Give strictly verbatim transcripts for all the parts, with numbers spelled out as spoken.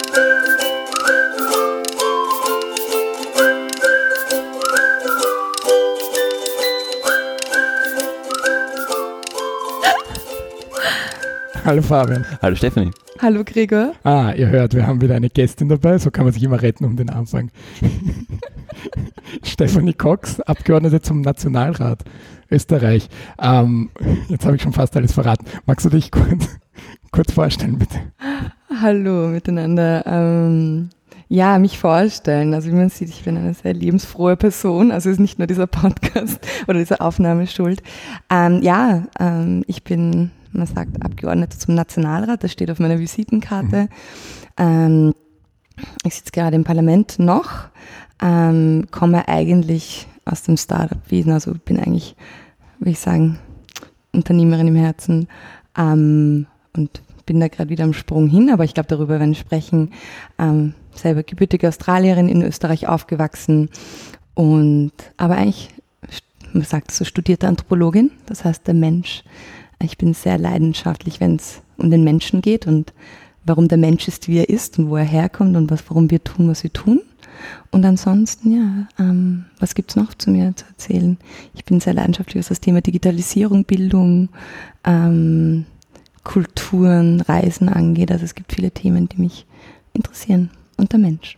Hallo Fabian. Hallo Stephanie. Hallo Gregor. Ah, ihr hört, wir haben wieder eine Gästin dabei, so kann man sich immer retten um den Anfang. Stephanie Cox, Abgeordnete zum Nationalrat Österreich. Ähm, jetzt habe ich schon fast alles verraten. Magst du dich kurz, kurz vorstellen, bitte? Hallo miteinander. Ähm, ja, mich vorstellen. Also wie man sieht, ich bin eine sehr lebensfrohe Person. Also ist nicht nur dieser Podcast oder diese Aufnahme schuld. Ähm, ja, ähm, ich bin... Man sagt Abgeordnete zum Nationalrat, das steht auf meiner Visitenkarte. Mhm. Ähm, ich sitze gerade im Parlament noch, ähm, komme eigentlich aus dem Startup-Wesen, also bin eigentlich, würde ich sagen, Unternehmerin im Herzen ähm, und bin da gerade wieder am Sprung hin, aber ich glaube, darüber werden wir sprechen. Ähm, selber gebürtige Australierin, in Österreich aufgewachsen und aber eigentlich, man sagt so, studierte Anthropologin, das heißt der Mensch. Ich bin sehr leidenschaftlich, wenn es um den Menschen geht und warum der Mensch ist, wie er ist und wo er herkommt und was, warum wir tun, was wir tun. Und ansonsten, ja, ähm, was gibt es noch zu mir zu erzählen? Ich bin sehr leidenschaftlich, was das Thema Digitalisierung, Bildung, ähm, Kulturen, Reisen angeht. Also es gibt viele Themen, die mich interessieren. Und der Mensch.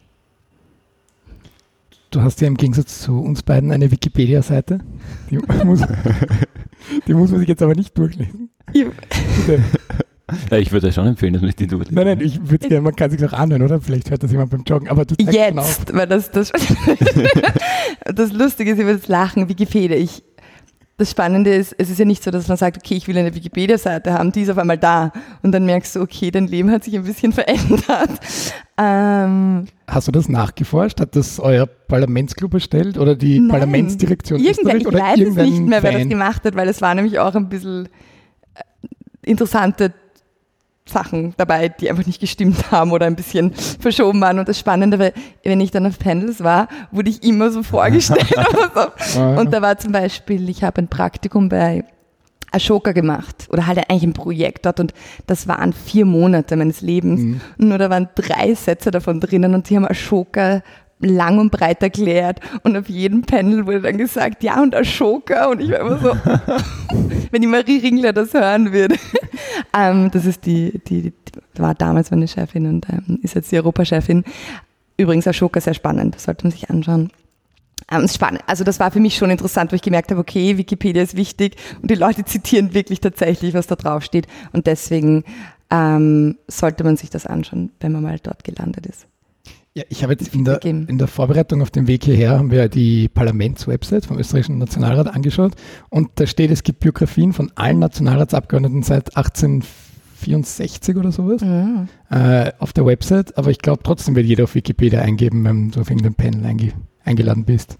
Du hast ja im Gegensatz zu uns beiden eine Wikipedia-Seite. Die muss, die muss man sich jetzt aber nicht durchlesen. Ja, ich würde schon empfehlen, dass man die durchlesen. Nein, nein, ich würde gerne, man kann sich auch anhören, oder? Vielleicht hört das jemand beim Joggen. Aber du jetzt, weil das, das, das Lustige ist über das Lachen, Wikipedia. Ich, das Spannende ist, es ist ja nicht so, dass man sagt, okay, ich will eine Wikipedia-Seite haben, die ist auf einmal da. Und dann merkst du, okay, dein Leben hat sich ein bisschen verändert. Ähm, Hast du das nachgeforscht? Hat das euer Parlamentsclub erstellt oder die nein, Parlamentsdirektion Österreich? Ich oder weiß es nicht mehr, wer Fan? das gemacht hat, weil es war nämlich auch ein bisschen interessante Sachen dabei, die einfach nicht gestimmt haben oder ein bisschen verschoben waren. Und das Spannende war, wenn ich dann auf Panels war, wurde ich immer so vorgestellt. oder so. Und da war zum Beispiel, ich habe ein Praktikum bei Ashoka gemacht oder halt eigentlich ein Projekt dort und das waren vier Monate meines Lebens. Mhm. Nur da waren drei Sätze davon drinnen und sie haben Ashoka lang und breit erklärt und auf jedem Panel wurde dann gesagt, ja und Ashoka und ich war immer so, wenn die Marie Ringler das hören würde. ähm, das ist die, die, die, war damals meine Chefin und ähm, ist jetzt die Europachefin. Übrigens Ashoka sehr spannend, das sollte man sich anschauen. Ähm, spannend. Also das war für mich schon interessant, wo ich gemerkt habe, okay, Wikipedia ist wichtig und die Leute zitieren wirklich tatsächlich, was da drauf steht und deswegen ähm, sollte man sich das anschauen, wenn man mal dort gelandet ist. Ja, ich habe jetzt in der, in der Vorbereitung auf den Weg hierher haben wir die Parlamentswebsite vom österreichischen Nationalrat angeschaut und da steht, es gibt Biografien von allen Nationalratsabgeordneten seit achtzehnhundertvierundsechzig oder sowas ja. äh, auf der Website, aber ich glaube trotzdem wird jeder auf Wikipedia eingeben, wenn du auf irgendein Panel einge, eingeladen bist.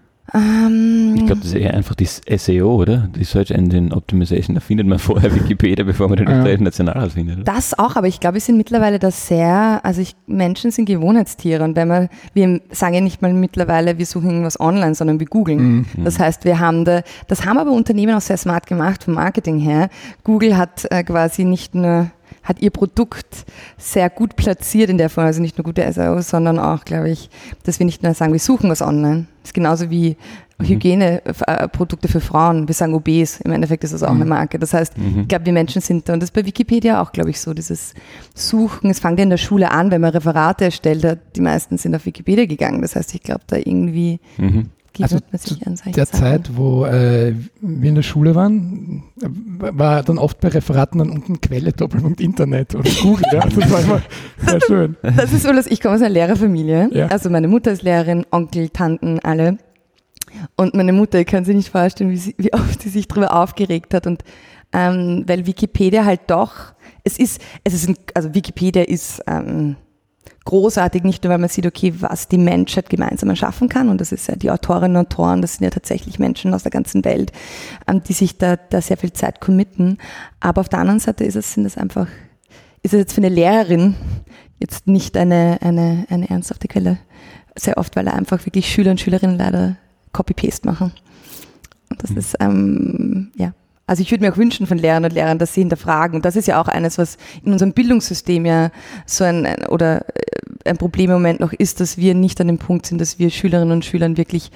Um, ich glaube, das ist eher einfach das S E O, oder? Die Search Engine Optimization, da findet man vorher Wikipedia, bevor man den österreichischen Nationalrat findet. Oder? Das auch, aber ich glaube, wir sind mittlerweile da sehr, also ich, Menschen sind Gewohnheitstiere und wenn man, wir sagen ja nicht mal mittlerweile, wir suchen irgendwas online, sondern wir googeln. Mhm. Das heißt, wir haben da, das haben aber Unternehmen auch sehr smart gemacht vom Marketing her. Google hat äh, quasi nicht nur hat ihr Produkt sehr gut platziert in der Form, also nicht nur gute S E O, sondern auch, glaube ich, dass wir nicht nur sagen, wir suchen was online. Das ist genauso wie mhm. Hygieneprodukte für Frauen. Wir sagen obes, im Endeffekt ist das auch mhm. eine Marke. Das heißt, mhm. ich glaube, wir Menschen sind da und das ist bei Wikipedia auch, glaube ich, so, dieses Suchen. Es fängt ja in der Schule an, wenn man Referate erstellt hat, die meisten sind auf Wikipedia gegangen. Das heißt, ich glaube, da irgendwie mhm. Also zu der Sachen. Zeit, wo äh, wir in der Schule waren, war dann oft bei Referaten dann unten Quelle, Doppelpunkt Internet oder Google. Ja. Das war immer sehr schön. Das ist so, dass ich komme aus einer Lehrerfamilie. Ja. Also meine Mutter ist Lehrerin, Onkel, Tanten, alle. Und meine Mutter, ich kann sich nicht vorstellen, wie, sie, wie oft sie sich darüber aufgeregt hat. Und ähm, weil Wikipedia halt doch, es ist, es ist ein, also Wikipedia ist ähm, großartig, nicht nur, weil man sieht, okay, was die Menschheit gemeinsam erschaffen kann und das ist ja die Autorinnen und Autoren, das sind ja tatsächlich Menschen aus der ganzen Welt, die sich da, da sehr viel Zeit committen, aber auf der anderen Seite ist es, sind es einfach, ist es jetzt für eine Lehrerin jetzt nicht eine, eine, eine ernsthafte Quelle, sehr oft, weil er einfach wirklich Schüler und Schülerinnen leider Copy-Paste machen und das mhm. ist, ähm, ja, also ich würde mir auch wünschen von Lehrern und Lehrern, dass sie hinterfragen. Und das ist ja auch eines, was in unserem Bildungssystem ja so ein, oder ein Problem im Moment noch ist, dass wir nicht an dem Punkt sind, dass wir Schülerinnen und Schülern wirklich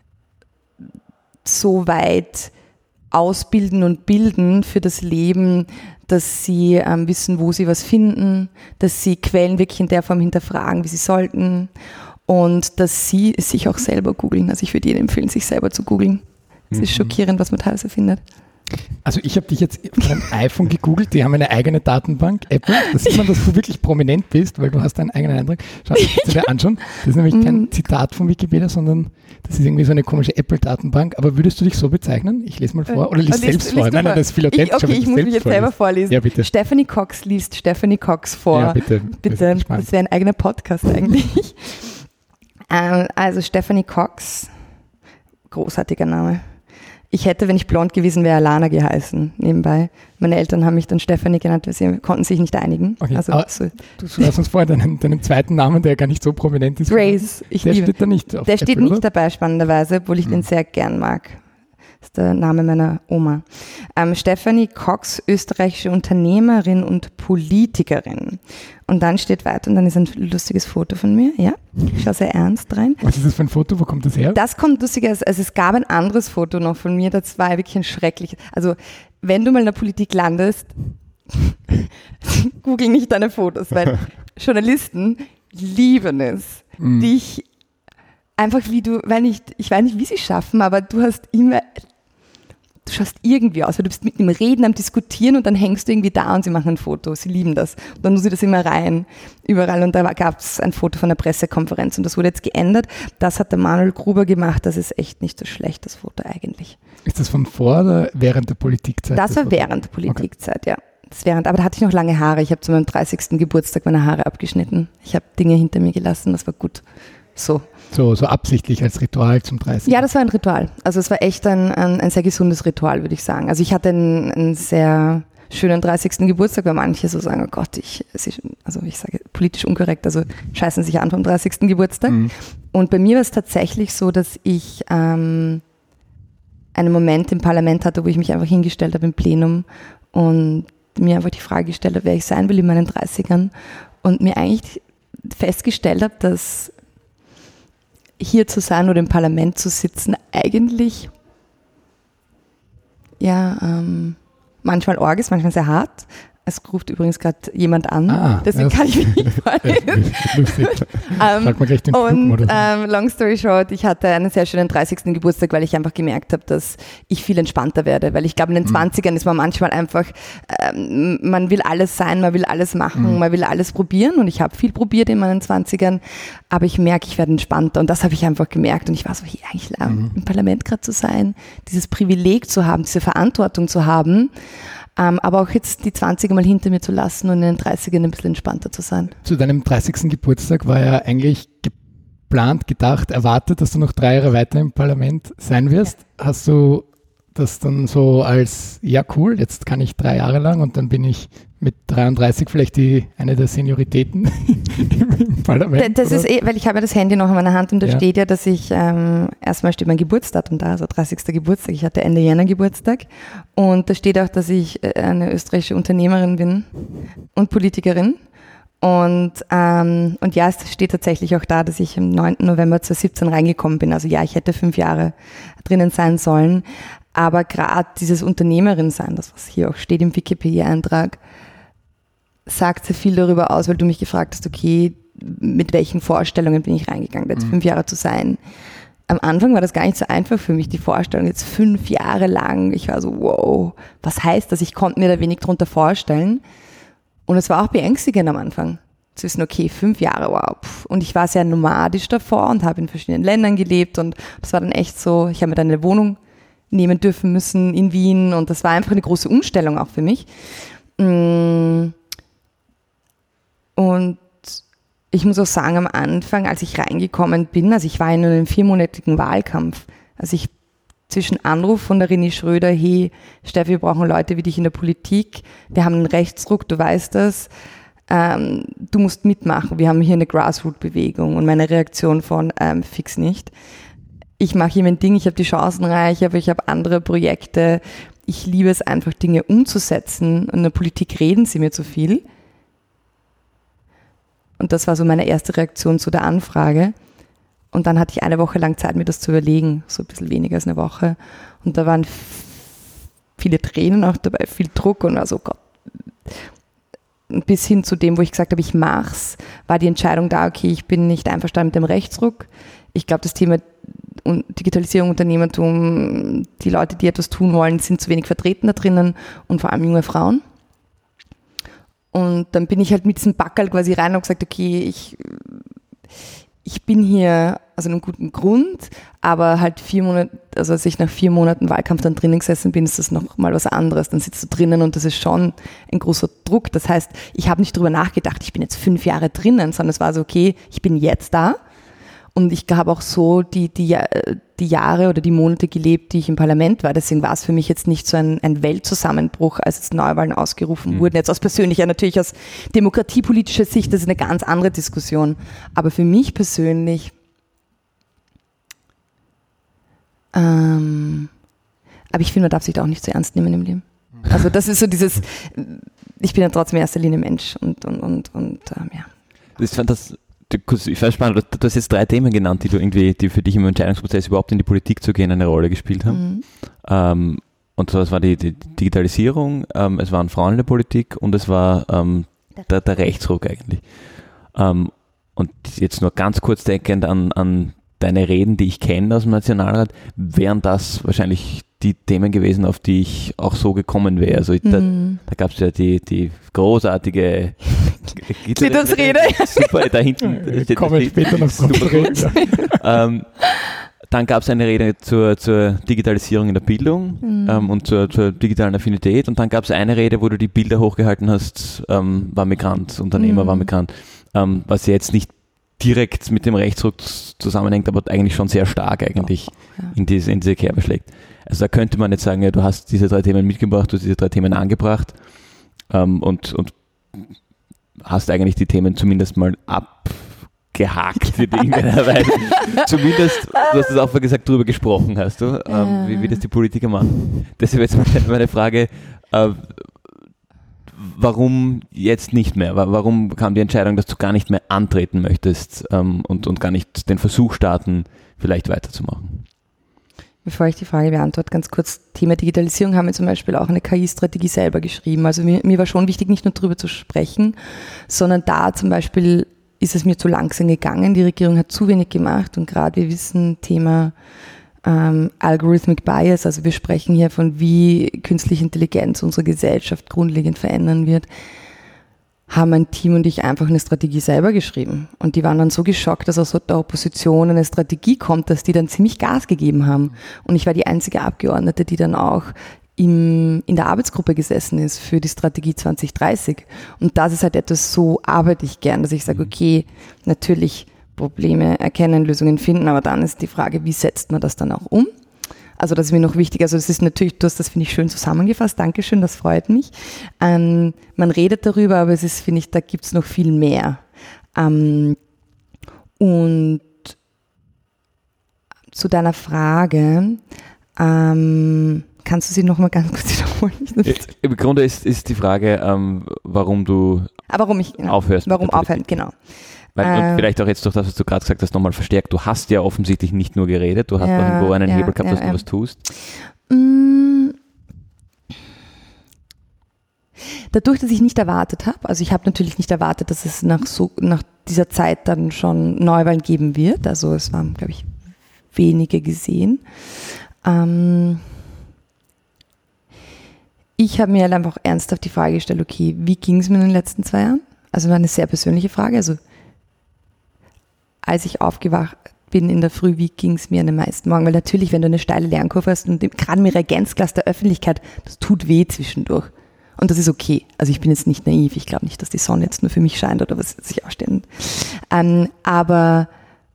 so weit ausbilden und bilden für das Leben, dass sie ähm, wissen, wo sie was finden, dass sie Quellen wirklich in der Form hinterfragen, wie sie sollten und dass sie sich auch selber googeln. Also ich würde jedem empfehlen, sich selber zu googeln. Es mhm. ist schockierend, was man teilweise findet. Also ich habe dich jetzt von iPhone gegoogelt, die haben eine eigene Datenbank, Apple. Da sieht man, dass du wirklich prominent bist, weil du hast einen eigenen Eintrag. Schau dir das anschauen. Das ist nämlich kein Zitat von Wikipedia, sondern das ist irgendwie so eine komische Apple-Datenbank. Aber würdest du dich so bezeichnen? Ich lese mal vor. Oder liest selbst vor. Nein, nein, das ist viel authentischer. Ich, okay, ich muss mich jetzt selber vorlesen. Ja, bitte. Stephanie Cox liest Stephanie Cox vor. Ja, bitte. Bitte, das wäre ein eigener Podcast eigentlich. ähm, also Stephanie Cox, großartiger Name. Ich hätte, wenn ich blond gewesen wäre, Alana geheißen, nebenbei. Meine Eltern haben mich dann Stephanie genannt, weil sie konnten sich nicht einigen. Okay, also, so. Du lass uns vorher deinen, deinen zweiten Namen, der gar nicht so prominent ist. Grace. Ich der liebe. steht da nicht auf Der Apple, steht nicht oder? dabei, spannenderweise, obwohl ich hm. den sehr gern mag. Das ist der Name meiner Oma. Ähm, Stephanie Cox, österreichische Unternehmerin und Politikerin. Und dann steht weiter und dann ist ein lustiges Foto von mir. Ja, ich schaue sehr ernst rein. Was ist das für ein Foto? Wo kommt das her? Das kommt lustigerweise, also es gab ein anderes Foto noch von mir, das war wirklich ein schreckliches. Also wenn du mal in der Politik landest, google nicht deine Fotos, weil Journalisten lieben es, mm. dich einfach wie du, weil nicht, ich weiß nicht, wie sie es schaffen, aber du hast immer, du schaust irgendwie aus, weil du bist mit dem Reden, am Diskutieren und dann hängst du irgendwie da und sie machen ein Foto. Sie lieben das. Und dann muss sie das immer rein, überall. Und da gab es ein Foto von der Pressekonferenz und das wurde jetzt geändert. Das hat der Manuel Gruber gemacht. Das ist echt nicht so schlecht, das Foto eigentlich. Ist das von vor oder während der Politikzeit? Das, das war Foto? Während der Politikzeit, okay. ja. Das während, aber da hatte ich noch lange Haare. Ich habe zu meinem dreißigsten Geburtstag meine Haare abgeschnitten. Ich habe Dinge hinter mir gelassen, das war gut. So. So, so absichtlich als Ritual zum dreißigsten Ja, das war ein Ritual. Also es war echt ein, ein, ein sehr gesundes Ritual, würde ich sagen. Also ich hatte einen, einen sehr schönen dreißigsten Geburtstag, weil manche so sagen, oh Gott, ich, also ich sage politisch unkorrekt, also scheißen sich an vom dreißigsten Geburtstag. Mhm. Und bei mir war es tatsächlich so, dass ich ähm, einen Moment im Parlament hatte, wo ich mich einfach hingestellt habe im Plenum und mir einfach die Frage gestellt habe, wer ich sein will in meinen dreißigern und mir eigentlich festgestellt habe, dass hier zu sein oder im Parlament zu sitzen eigentlich ja ähm, manchmal arg ist, manchmal sehr hart. Es ruft übrigens gerade jemand an, ah, deswegen kann ich mich nicht vorlesen. um, Frag mal gleich den und ähm, long story short, ich hatte einen sehr schönen dreißigsten Geburtstag, weil ich einfach gemerkt habe, dass ich viel entspannter werde, weil ich glaube, in den mhm. zwanzigern ist man manchmal einfach, ähm, man will alles sein, man will alles machen, mhm. man will alles probieren und ich habe viel probiert in meinen zwanzigern, aber ich merke, ich werde entspannter und das habe ich einfach gemerkt und ich war so, hier eigentlich mhm. im Parlament gerade zu sein, dieses Privileg zu haben, diese Verantwortung zu haben, Um, aber auch jetzt die zwanziger mal hinter mir zu lassen und in den dreißigern ein bisschen entspannter zu sein. Zu deinem dreißigsten Geburtstag war ja eigentlich geplant, gedacht, erwartet, dass du noch drei Jahre weiter im Parlament sein wirst. Ja. Hast du das dann so als, ja cool, jetzt kann ich drei Jahre lang und dann bin ich mit dreiunddreißig vielleicht die eine der Senioritäten im Parlament? Das oder? Ist eh, weil ich habe ja das Handy noch in meiner Hand und da ja. steht ja, dass ich, ähm, erstmal steht mein Geburtsdatum da, also dreißigsten Geburtstag, ich hatte Ende Jänner Geburtstag und da steht auch, dass ich eine österreichische Unternehmerin bin und Politikerin. Und, ähm, und ja, es steht tatsächlich auch da, dass ich am neunten November zweitausendsiebzehn reingekommen bin. Also ja, ich hätte fünf Jahre drinnen sein sollen. Aber gerade dieses Unternehmerin sein, das was hier auch steht im Wikipedia-Eintrag, sagt sehr viel darüber aus, weil du mich gefragt hast, okay, mit welchen Vorstellungen bin ich reingegangen, jetzt mhm. fünf Jahre zu sein. Am Anfang war das gar nicht so einfach für mich, die Vorstellung, jetzt fünf Jahre lang. Ich war so, wow, was heißt das? Ich konnte mir da wenig drunter vorstellen. Und es war auch beängstigend am Anfang, zu wissen, okay, fünf Jahre, wow. Pff. Und ich war sehr nomadisch davor und habe in verschiedenen Ländern gelebt und das war dann echt so, ich habe mir dann eine Wohnung nehmen dürfen müssen in Wien und das war einfach eine große Umstellung auch für mich. Und ich muss auch sagen, am Anfang, als ich reingekommen bin, also ich war in einem viermonatigen Wahlkampf, also ich zwischen Anruf von der René Schröder, hey Steffi, wir brauchen Leute wie dich in der Politik, wir haben einen Rechtsruck, du weißt das, ähm, du musst mitmachen, wir haben hier eine Grassroot-Bewegung und meine Reaktion von ähm, fix nicht. Ich mache hier mein Ding, ich habe die Chancen reich, aber ich habe andere Projekte, ich liebe es einfach, Dinge umzusetzen und in der Politik reden sie mir zu viel. Und das war so meine erste Reaktion zu der Anfrage. Und dann hatte ich eine Woche lang Zeit, mir das zu überlegen, so ein bisschen weniger als eine Woche. Und da waren f- viele Tränen auch dabei, viel Druck und also Gott. Bis hin zu dem, wo ich gesagt habe, ich mach's, war die Entscheidung da, okay, ich bin nicht einverstanden mit dem Rechtsruck. Ich glaube, das Thema Digitalisierung, Unternehmertum, die Leute, die etwas tun wollen, sind zu wenig vertreten da drinnen und vor allem junge Frauen. Und dann bin ich halt mit diesem Backerl quasi rein und gesagt, okay, ich, ich bin hier aus einem guten Grund, aber halt vier Monate, also als ich nach vier Monaten Wahlkampf dann drinnen gesessen bin, ist das nochmal was anderes. Dann sitzt du drinnen und das ist schon ein großer Druck. Das heißt, ich habe nicht drüber nachgedacht, ich bin jetzt fünf Jahre drinnen, sondern es war so, okay, ich bin jetzt da. Und ich habe auch so die, die, die Jahre oder die Monate gelebt, die ich im Parlament war. Deswegen war es für mich jetzt nicht so ein, ein Weltzusammenbruch, als jetzt Neuwahlen ausgerufen mhm. wurden. Jetzt aus persönlicher, natürlich aus demokratiepolitischer Sicht, das ist eine ganz andere Diskussion. Aber für mich persönlich, ähm, aber ich finde, man darf sich da auch nicht zu ernst nehmen im Leben. Also das ist so dieses, ich bin ja trotzdem in erster Linie Mensch und, und, und, und ähm, ja. Ich fand das Ich fand spannend, du hast jetzt drei Themen genannt, die du irgendwie, die für dich im Entscheidungsprozess überhaupt in die Politik zu gehen eine Rolle gespielt haben. Mhm. Ähm, und das war die, die Digitalisierung, ähm, es waren Frauen in der Politik und es war ähm, der, der Rechtsruck eigentlich. Ähm, und jetzt nur ganz kurz denkend an, an deine Reden, die ich kenne aus dem Nationalrat, wären das wahrscheinlich die Themen gewesen, auf die ich auch so gekommen wäre. Also da, mhm. da gab es ja die, die großartige Klittersrede. Super, da hinten steht komme ich später noch drauf reden. ähm, Dann gab es eine Rede zur, zur Digitalisierung in der Bildung mhm. ähm, und zur, zur digitalen Affinität und dann gab es eine Rede, wo du die Bilder hochgehalten hast, ähm, war Migrant, Unternehmer mhm. war Migrant, ähm, was jetzt nicht direkt mit dem Rechtsruck zusammenhängt, aber eigentlich schon sehr stark eigentlich ja, ja. in diese, in diese Kerbe schlägt. Also da könnte man jetzt sagen, ja, du hast diese drei Themen mitgebracht, du hast diese drei Themen angebracht ähm, und, und hast eigentlich die Themen zumindest mal abgehakt in irgendeiner Weise. Zumindest, du hast es auch mal gesagt, drüber gesprochen hast du, ähm, wie, wie das die Politiker machen. Deshalb jetzt meine, meine Frage, äh, warum jetzt nicht mehr? Warum kam die Entscheidung, dass du gar nicht mehr antreten möchtest ähm, und, und gar nicht den Versuch starten, vielleicht weiterzumachen? Bevor ich die Frage beantworte, ganz kurz, Thema Digitalisierung haben wir zum Beispiel auch eine K I-Strategie selber geschrieben. Also mir, mir war schon wichtig, nicht nur darüber zu sprechen, sondern da zum Beispiel ist es mir zu langsam gegangen. Die Regierung hat zu wenig gemacht und gerade wir wissen, Thema ähm, Algorithmic Bias, also wir sprechen hier von, wie künstliche Intelligenz unsere Gesellschaft grundlegend verändern wird, haben mein Team und ich einfach eine Strategie selber geschrieben. Und die waren dann so geschockt, dass aus der Opposition eine Strategie kommt, dass die dann ziemlich Gas gegeben haben. Und ich war die einzige Abgeordnete, die dann auch im, in der Arbeitsgruppe gesessen ist für die Strategie zwanzig dreißig. Und das ist halt etwas, so arbeite ich gern, dass ich sage, okay, natürlich Probleme erkennen, Lösungen finden, aber dann ist die Frage, wie setzt man das dann auch um? Also das ist mir noch wichtig. Also das ist natürlich, du hast das, finde ich, schön zusammengefasst. Dankeschön, das freut mich. Ähm, man redet darüber, aber es ist, finde ich, da gibt es noch viel mehr. Ähm, und zu deiner Frage, ähm, kannst du sie noch mal ganz kurz wiederholen? Im Grunde ist, ist die Frage, ähm, warum du ah, warum ich, genau, aufhörst. Warum aufhören, genau. Weil, und vielleicht auch jetzt durch das, was du gerade gesagt hast, nochmal verstärkt. Du hast ja offensichtlich nicht nur geredet, du hast ja, auch irgendwo einen ja, Hebel gehabt, ja, dass du ja. was tust. Dadurch, dass ich nicht erwartet habe, also ich habe natürlich nicht erwartet, dass es nach, so, nach dieser Zeit dann schon Neuwahlen geben wird. Also es waren, glaube ich, wenige gesehen. Ähm ich habe mir halt einfach ernsthaft die Frage gestellt, okay, wie ging es mir in den letzten zwei Jahren? Also war eine sehr persönliche Frage. Also als ich aufgewacht bin in der Früh, wie ging es mir an den meisten Morgen? Weil natürlich, wenn du eine steile Lernkurve hast und gerade im Reagenzglas der Öffentlichkeit, das tut weh zwischendurch. Und das ist okay. Also ich bin jetzt nicht naiv. Ich glaube nicht, dass die Sonne jetzt nur für mich scheint oder was sich ausstellen. Ähm, aber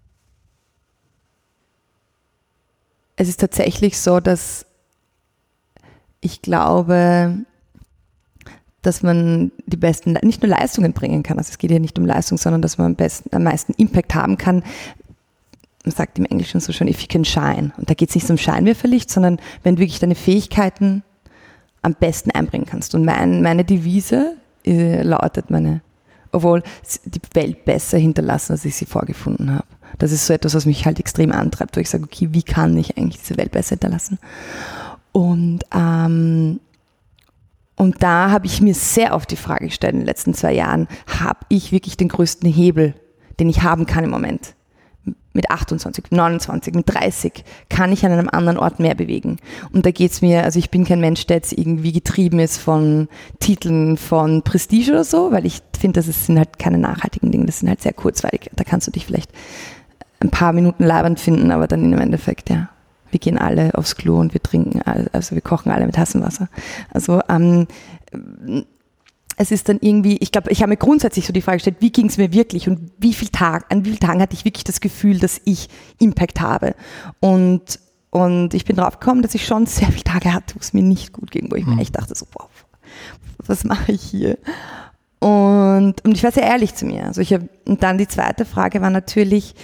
es ist tatsächlich so, dass ich glaube, dass man die besten, nicht nur Leistungen bringen kann, also es geht ja nicht um Leistung, sondern dass man am besten, am meisten Impact haben kann. Man sagt im Englischen so schön, if you can shine. Und da geht es nicht um Scheinwerferlicht, sondern wenn du wirklich deine Fähigkeiten am besten einbringen kannst. Und mein, meine Devise äh, lautet, meine obwohl die Welt besser hinterlassen, als ich sie vorgefunden habe. Das ist so etwas, was mich halt extrem antreibt, wo ich sage, okay, wie kann ich eigentlich diese Welt besser hinterlassen? Und, ähm, und da habe ich mir sehr oft die Frage gestellt in den letzten zwei Jahren, habe ich wirklich den größten Hebel, den ich haben kann im Moment? Mit achtundzwanzig, neunundzwanzig, mit dreißig kann ich an einem anderen Ort mehr bewegen. Und da geht's mir, also ich bin kein Mensch, der jetzt irgendwie getrieben ist von Titeln, von Prestige oder so, weil ich finde, das sind halt keine nachhaltigen Dinge, das sind halt sehr kurzweilig. Da kannst du dich vielleicht ein paar Minuten labernd finden, aber dann im Endeffekt, ja, wir gehen alle aufs Klo und wir trinken, also wir kochen alle mit heißem Wasser. Also ähm, es ist dann irgendwie, ich glaube, ich habe mir grundsätzlich so die Frage gestellt, wie ging es mir wirklich und wie viel Tag, an wie vielen Tagen hatte ich wirklich das Gefühl, dass ich Impact habe. Und, und ich bin drauf gekommen, dass ich schon sehr viele Tage hatte, wo es mir nicht gut ging, wo ich mhm. mir echt dachte, so, wow, was mache ich hier? Und, und ich war sehr ehrlich zu mir. Also ich hab, und dann die zweite Frage war natürlich,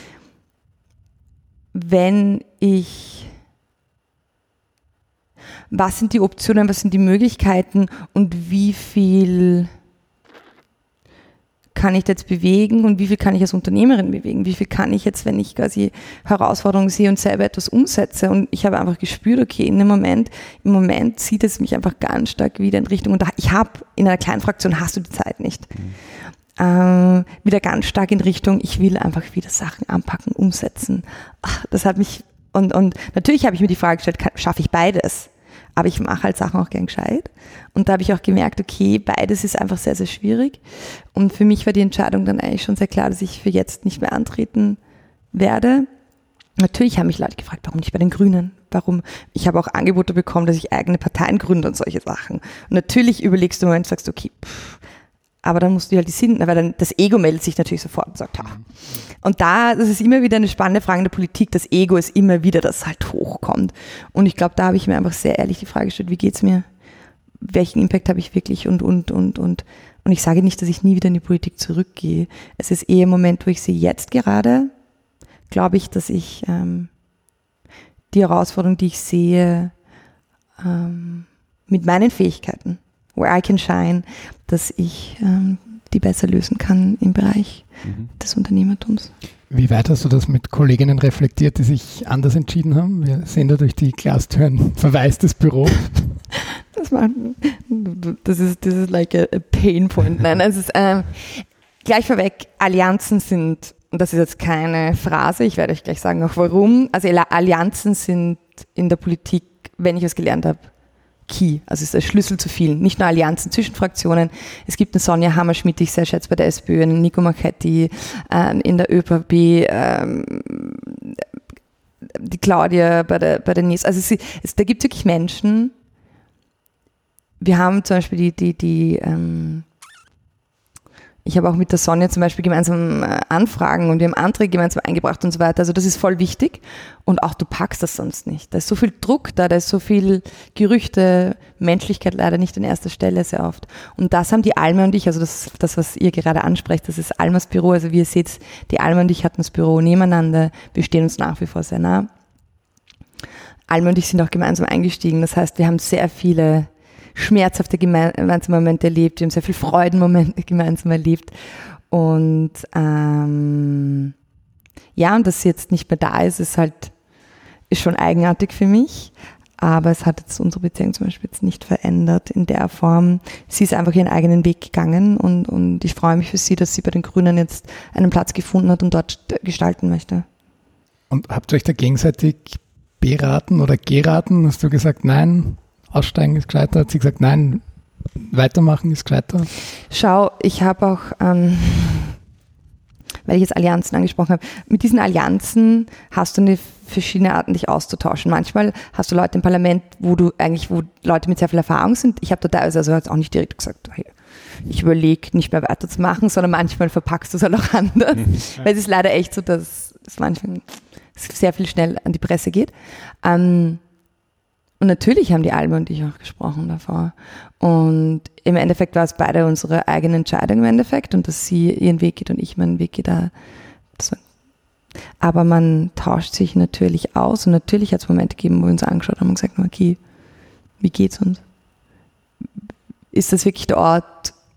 wenn ich, was sind die Optionen, was sind die Möglichkeiten und wie viel kann ich jetzt bewegen und wie viel kann ich als Unternehmerin bewegen? Wie viel kann ich jetzt, wenn ich quasi Herausforderungen sehe und selber etwas umsetze? Und ich habe einfach gespürt, okay, in dem Moment, im Moment zieht es mich einfach ganz stark wieder in Richtung, und ich habe, in einer kleinen Fraktion hast du die Zeit nicht, mhm. ähm, wieder ganz stark in Richtung, ich will einfach wieder Sachen anpacken, umsetzen. Ach, das hat mich, und, und natürlich habe ich mir die Frage gestellt, kann, schaffe ich beides? Aber ich mache halt Sachen auch gern gescheit. Und da habe ich auch gemerkt, okay, beides ist einfach sehr, sehr schwierig. Und für mich war die Entscheidung dann eigentlich schon sehr klar, dass ich für jetzt nicht mehr antreten werde. Natürlich haben mich Leute gefragt, warum nicht bei den Grünen? Warum? Ich habe auch Angebote bekommen, dass ich eigene Parteien gründe und solche Sachen. Und natürlich überlegst du mal und sagst, okay, pff, aber dann musst du halt die Sinn, weil dann das Ego meldet sich natürlich sofort und sagt, ha. Und da, das ist immer wieder eine spannende Frage in der Politik, das Ego ist immer wieder, dass es halt hochkommt. Und ich glaube, da habe ich mir einfach sehr ehrlich die Frage gestellt, wie geht's mir? Welchen Impact habe ich wirklich? Und, und, und, und, und ich sage nicht, dass ich nie wieder in die Politik zurückgehe. Es ist eher ein Moment, wo ich sehe, jetzt gerade, glaube ich, dass ich ähm, die Herausforderung, die ich sehe, ähm, mit meinen Fähigkeiten, where I can shine, dass ich ähm, die besser lösen kann im Bereich mhm. des Unternehmertums. Wie weit hast du das mit Kolleginnen reflektiert, die sich anders entschieden haben? Wir sehen da durch die Glastüren verwaistes Büro. Das, war, das, ist, das ist like a, a pain point. Nein, es ist ähm, gleich vorweg, Allianzen sind, und das ist jetzt keine Phrase, ich werde euch gleich sagen auch warum, also Allianzen sind in der Politik, wenn ich was gelernt habe, Key, also ist der Schlüssel zu vielen. Nicht nur Allianzen zwischen Fraktionen. Es gibt eine Sonja Hammerschmidt, die ich sehr schätze bei der SPÖ, einen Nico Marchetti ähm, in der ÖVP, ähm, die Claudia bei der, bei der N I S. Also es, es, da gibt es wirklich Menschen. Wir haben zum Beispiel die, die, die ähm, ich habe auch mit der Sonja zum Beispiel gemeinsam äh, Anfragen und wir haben Anträge gemeinsam eingebracht und so weiter. Also das ist voll wichtig und auch du packst das sonst nicht. Da ist so viel Druck da, da ist so viel Gerüchte, Menschlichkeit leider nicht an erster Stelle sehr oft. Und das haben die Alma und ich, also das, das was ihr gerade ansprecht, das ist Almas Büro. Also wie ihr seht, die Alma und ich hatten das Büro nebeneinander, wir stehen uns nach wie vor sehr nah. Alma und ich sind auch gemeinsam eingestiegen, das heißt, wir haben sehr viele schmerzhafte gemeinsame Momente erlebt, wir haben sehr viele Freudenmomente gemeinsam erlebt und ähm, ja, und dass sie jetzt nicht mehr da ist, ist halt, ist schon eigenartig für mich, aber es hat jetzt unsere Beziehung zum Beispiel jetzt nicht verändert in der Form. Sie ist einfach ihren eigenen Weg gegangen und, und ich freue mich für sie, dass sie bei den Grünen jetzt einen Platz gefunden hat und dort gestalten möchte. Und habt ihr euch da gegenseitig beraten oder geraten? Hast du gesagt, nein, aussteigen ist gescheiter? Hat sie gesagt, nein, weitermachen ist gescheiter? Schau, ich habe auch, ähm, weil ich jetzt Allianzen angesprochen habe, mit diesen Allianzen hast du eine verschiedene Arten, dich auszutauschen. Manchmal hast du Leute im Parlament, wo du eigentlich, wo Leute mit sehr viel Erfahrung sind. Ich habe da teilweise also jetzt auch nicht direkt gesagt, hey, ich überlege nicht mehr weiterzumachen, sondern manchmal verpackst du es halt auch anders. Weil es ist leider echt so, dass es manchmal sehr viel schnell an die Presse geht. Ähm, Und natürlich haben die Alma und ich auch gesprochen davor. Und im Endeffekt war es beide unsere eigene Entscheidung im Endeffekt und dass sie ihren Weg geht und ich meinen Weg gehe da. Das war, aber man tauscht sich natürlich aus und natürlich hat es Momente gegeben, wo wir uns angeschaut haben und gesagt haben, okay, wie geht's uns? Ist das wirklich der Ort,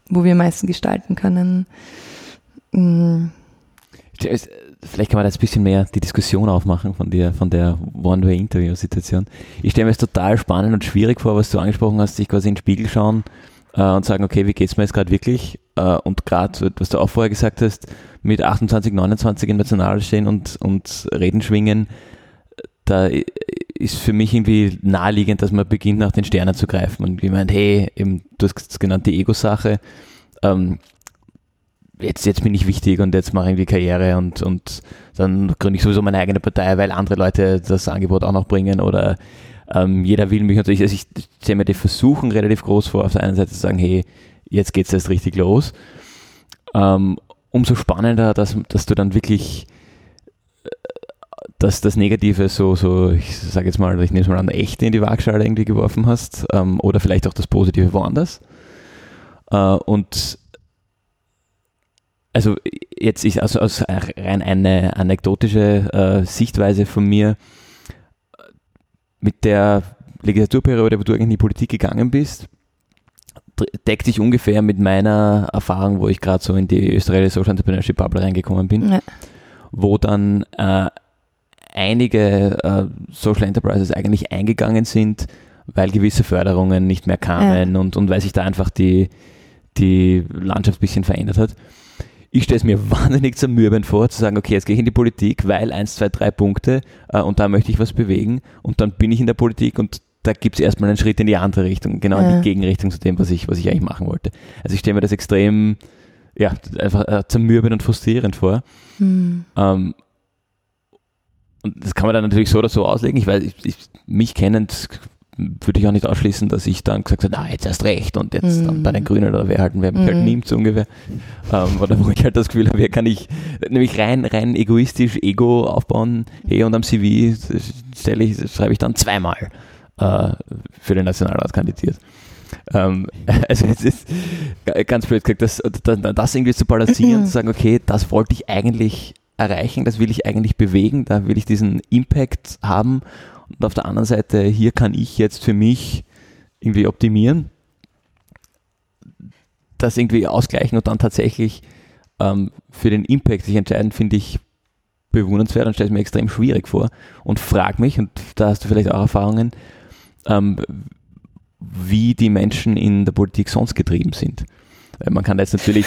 wo wir am meisten gestalten können. Mhm. Vielleicht kann man da jetzt ein bisschen mehr die Diskussion aufmachen von der, von der One-Way-Interview-Situation. Ich stelle mir es total spannend und schwierig vor, was du angesprochen hast, sich quasi in den Spiegel schauen äh, und sagen, okay, wie geht es mir jetzt gerade wirklich? Äh, und gerade, was du auch vorher gesagt hast, mit achtundzwanzig, neunundzwanzig im Nationalrat stehen und, und Reden schwingen, da ist für mich irgendwie naheliegend, dass man beginnt, nach den Sternen zu greifen und wie meint, hey, eben, du hast es genannt, die Ego-Sache, ähm, Jetzt, jetzt bin ich wichtig und jetzt mache ich irgendwie Karriere und, und dann gründe ich sowieso meine eigene Partei, weil andere Leute das Angebot auch noch bringen oder ähm, jeder will mich natürlich, also ich stelle mir die Versuchung relativ groß vor, auf der einen Seite zu sagen, hey, jetzt geht es erst richtig los. Ähm, umso spannender, dass, dass du dann wirklich dass das Negative so, so ich sage jetzt mal, ich nehme es mal an, echt in die Waagschale irgendwie geworfen hast ähm, oder vielleicht auch das Positive woanders. Äh, und Also jetzt ist also aus rein eine anekdotische äh, Sichtweise von mir, mit der Legislaturperiode, wo du eigentlich in die Politik gegangen bist, deckt sich ungefähr mit meiner Erfahrung, wo ich gerade so in die österreichische Social Entrepreneurship Bubble reingekommen bin, ja. Wo dann äh, einige äh, Social Enterprises eigentlich eingegangen sind, weil gewisse Förderungen nicht mehr kamen ja. und, und weil sich da einfach die, die Landschaft ein bisschen verändert hat. Ich stelle es mir wahnsinnig zermürbend vor, zu sagen, okay, jetzt gehe ich in die Politik, weil eins, zwei, drei Punkte äh, und da möchte ich was bewegen und dann bin ich in der Politik und da gibt es erstmal einen Schritt in die andere Richtung, genau ja. in die Gegenrichtung zu dem, was ich, was ich eigentlich machen wollte. Also ich stelle mir das extrem, ja, einfach äh, zermürbend und frustrierend vor. Hm. Ähm, und das kann man dann natürlich so oder so auslegen. Ich weiß, ich, ich, mich kennend würde ich auch nicht ausschließen, dass ich dann gesagt habe, na, jetzt erst recht und jetzt mm. dann bei den Grünen oder wer halten, wer mich mm. halt nimmt, so ungefähr. Ähm, oder wo ich halt das Gefühl habe, wer kann ich nämlich rein, rein egoistisch Ego aufbauen, hey, und am C V stelle ich, schreibe ich dann zweimal äh, für den Nationalrat kandidiert. Ähm, also es ist ganz blöd gesagt, das, das, das irgendwie zu balancieren, zu sagen, okay, das wollte ich eigentlich erreichen, das will ich eigentlich bewegen, da will ich diesen Impact haben. Und auf der anderen Seite, hier kann ich jetzt für mich irgendwie optimieren, das irgendwie ausgleichen und dann tatsächlich ähm, für den Impact sich entscheiden, finde ich bewundernswert und stelle es mir extrem schwierig vor und frage mich, und da hast du vielleicht auch Erfahrungen, ähm, wie die Menschen in der Politik sonst getrieben sind. Man kann da jetzt natürlich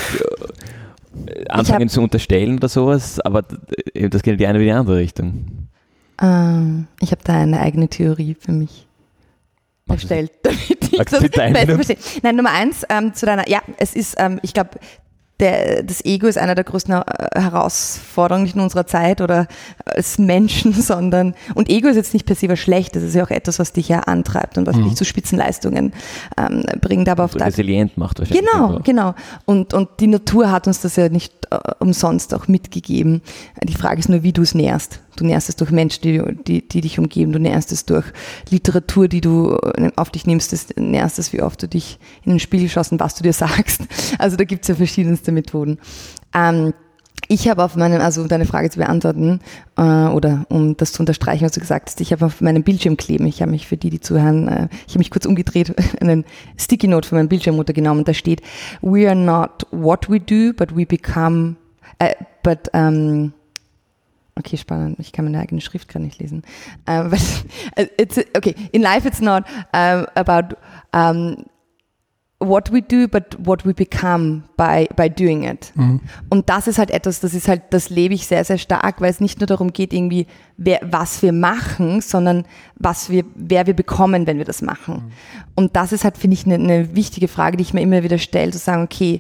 äh, anfangen zu unterstellen oder sowas, aber das geht in die eine oder die andere Richtung. Ähm, ich habe da eine eigene Theorie für mich erstellt, damit ich das besser verstehe. Nein, Nummer eins, ähm, zu deiner, ja, es ist, ähm, ich glaube, Der, das Ego ist eine der größten Herausforderungen, nicht nur unserer Zeit oder als Menschen, sondern, und Ego ist jetzt nicht per se was Schlechtes, es ist ja auch etwas, was dich ja antreibt und was mhm. dich zu Spitzenleistungen ähm, bringt. Aber auf also resilient macht wahrscheinlich. Genau, genau. Und, und die Natur hat uns das ja nicht äh, umsonst auch mitgegeben. Die Frage ist nur, wie du es nährst. Du nährst es durch Menschen, die, die, die dich umgeben. Du nährst es durch Literatur, die du auf dich nimmst. Du nährst es, wie oft du dich in den Spiegel schaust und was du dir sagst. Also da gibt es ja verschiedenste Methoden. Ähm, ich habe auf meinem, also um deine Frage zu beantworten, äh, oder um das zu unterstreichen, was du gesagt hast, ich habe auf meinem Bildschirm kleben. Ich habe mich für die, die zuhören, äh, ich habe mich kurz umgedreht, einen Sticky Note von meinem Bildschirm runtergenommen. Da steht, we are not what we do, but we become, uh, but, um, okay, spannend. Ich kann meine eigene Schrift gerade nicht lesen. Um, but it's, okay, in life it's not um, about um, what we do, but what we become by, by doing it. Mhm. Und das ist halt etwas, das ist halt, das lebe ich sehr, sehr stark, weil es nicht nur darum geht, irgendwie, wer, was wir machen, sondern was wir, wer wir bekommen, wenn wir das machen. Mhm. Und das ist halt, finde ich, eine, eine wichtige Frage, die ich mir immer wieder stelle, zu sagen, okay,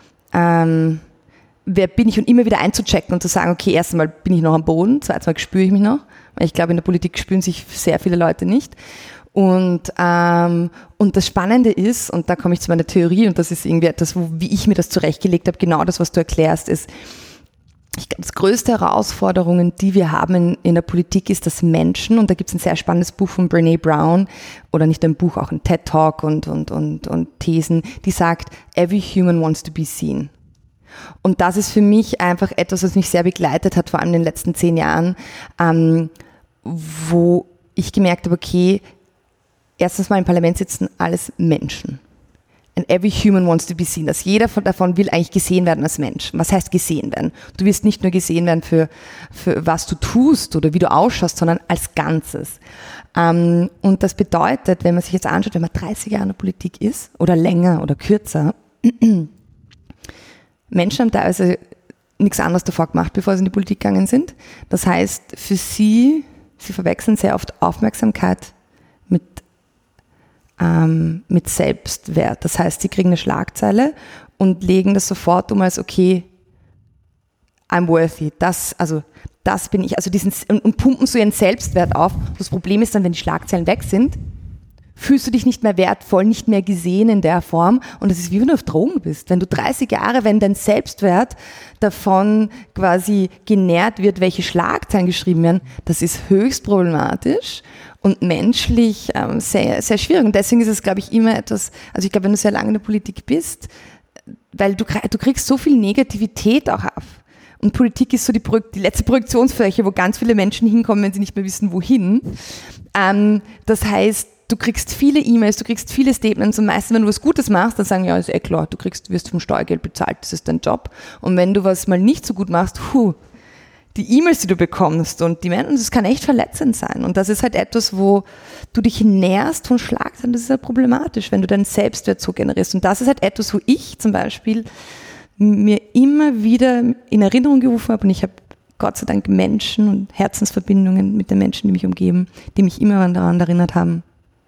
ähm, wer bin ich, und immer wieder einzuchecken und zu sagen, okay, erst einmal bin ich noch am Boden, zweitens mal spüre ich mich noch, weil ich glaube, in der Politik spüren sich sehr viele Leute nicht. Und, ähm, und das Spannende ist, und da komme ich zu meiner Theorie, und das ist irgendwie etwas, wo, wie ich mir das zurechtgelegt habe, genau das, was du erklärst, ist, ich glaube, das größte Herausforderungen, die wir haben in, in der Politik, ist, dass Menschen, und da gibt es ein sehr spannendes Buch von Brené Brown, oder nicht ein Buch, auch ein TED-Talk und, und, und, und Thesen, die sagt, every human wants to be seen. Und das ist für mich einfach etwas, was mich sehr begleitet hat, vor allem in den letzten zehn Jahren, ähm, wo ich gemerkt habe, okay, erstens mal im Parlament sitzen alles Menschen. And every human wants to be seen. Dass jeder von, davon will eigentlich gesehen werden als Mensch. Was heißt gesehen werden? Du wirst nicht nur gesehen werden für, für was du tust oder wie du ausschaust, sondern als Ganzes. Ähm, und das bedeutet, wenn man sich jetzt anschaut, wenn man dreißig Jahre in der Politik ist oder länger oder kürzer, Menschen haben teilweise nichts anderes davor gemacht, bevor sie in die Politik gegangen sind. Das heißt, für sie, sie verwechseln sehr oft Aufmerksamkeit mit, ähm, mit Selbstwert. Das heißt, sie kriegen eine Schlagzeile und legen das sofort um als, okay, I'm worthy. Das, also, das bin ich. Also diesen, und, und pumpen so ihren Selbstwert auf. Das Problem ist dann, wenn die Schlagzeilen weg sind, fühlst du dich nicht mehr wertvoll, nicht mehr gesehen in der Form. Und das ist wie wenn du auf Drogen bist. Wenn du dreißig Jahre, wenn dein Selbstwert davon quasi genährt wird, welche Schlagzeilen geschrieben werden, das ist höchst problematisch und menschlich ähm, sehr, sehr schwierig. Und deswegen ist es, glaube ich, immer etwas, also ich glaube, wenn du sehr lange in der Politik bist, weil du, du kriegst so viel Negativität auch auf. Und Politik ist so die, die letzte Projektionsfläche, wo ganz viele Menschen hinkommen, wenn sie nicht mehr wissen, wohin. Ähm, das heißt, du kriegst viele E-Mails, du kriegst viele Statements und meistens, wenn du was Gutes machst, dann sagen ja, ist eh klar, du kriegst, wirst vom Steuergeld bezahlt, das ist dein Job. Und wenn du was mal nicht so gut machst, huh, die E-Mails, die du bekommst und die Menschen, das kann echt verletzend sein. Und das ist halt etwas, wo du dich nährst von Schlagzeilen, das ist halt problematisch, wenn du deinen Selbstwert so generierst. Und das ist halt etwas, wo ich zum Beispiel mir immer wieder in Erinnerung gerufen habe und ich habe Gott sei Dank Menschen und Herzensverbindungen mit den Menschen, die mich umgeben, die mich immer daran erinnert haben.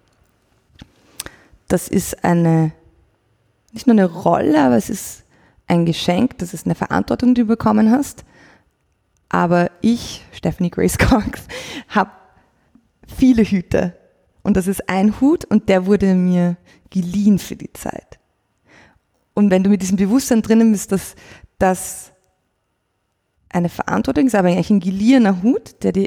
Das ist eine, nicht nur eine Rolle, aber es ist ein Geschenk, das ist eine Verantwortung, die du bekommen hast. Aber ich, Stephanie Grace Cox, habe viele Hüte. Und das ist ein Hut und der wurde mir geliehen für die Zeit. Und wenn du mit diesem Bewusstsein drinnen bist, dass das eine Verantwortung ist, aber eigentlich ein geliehener Hut, der dir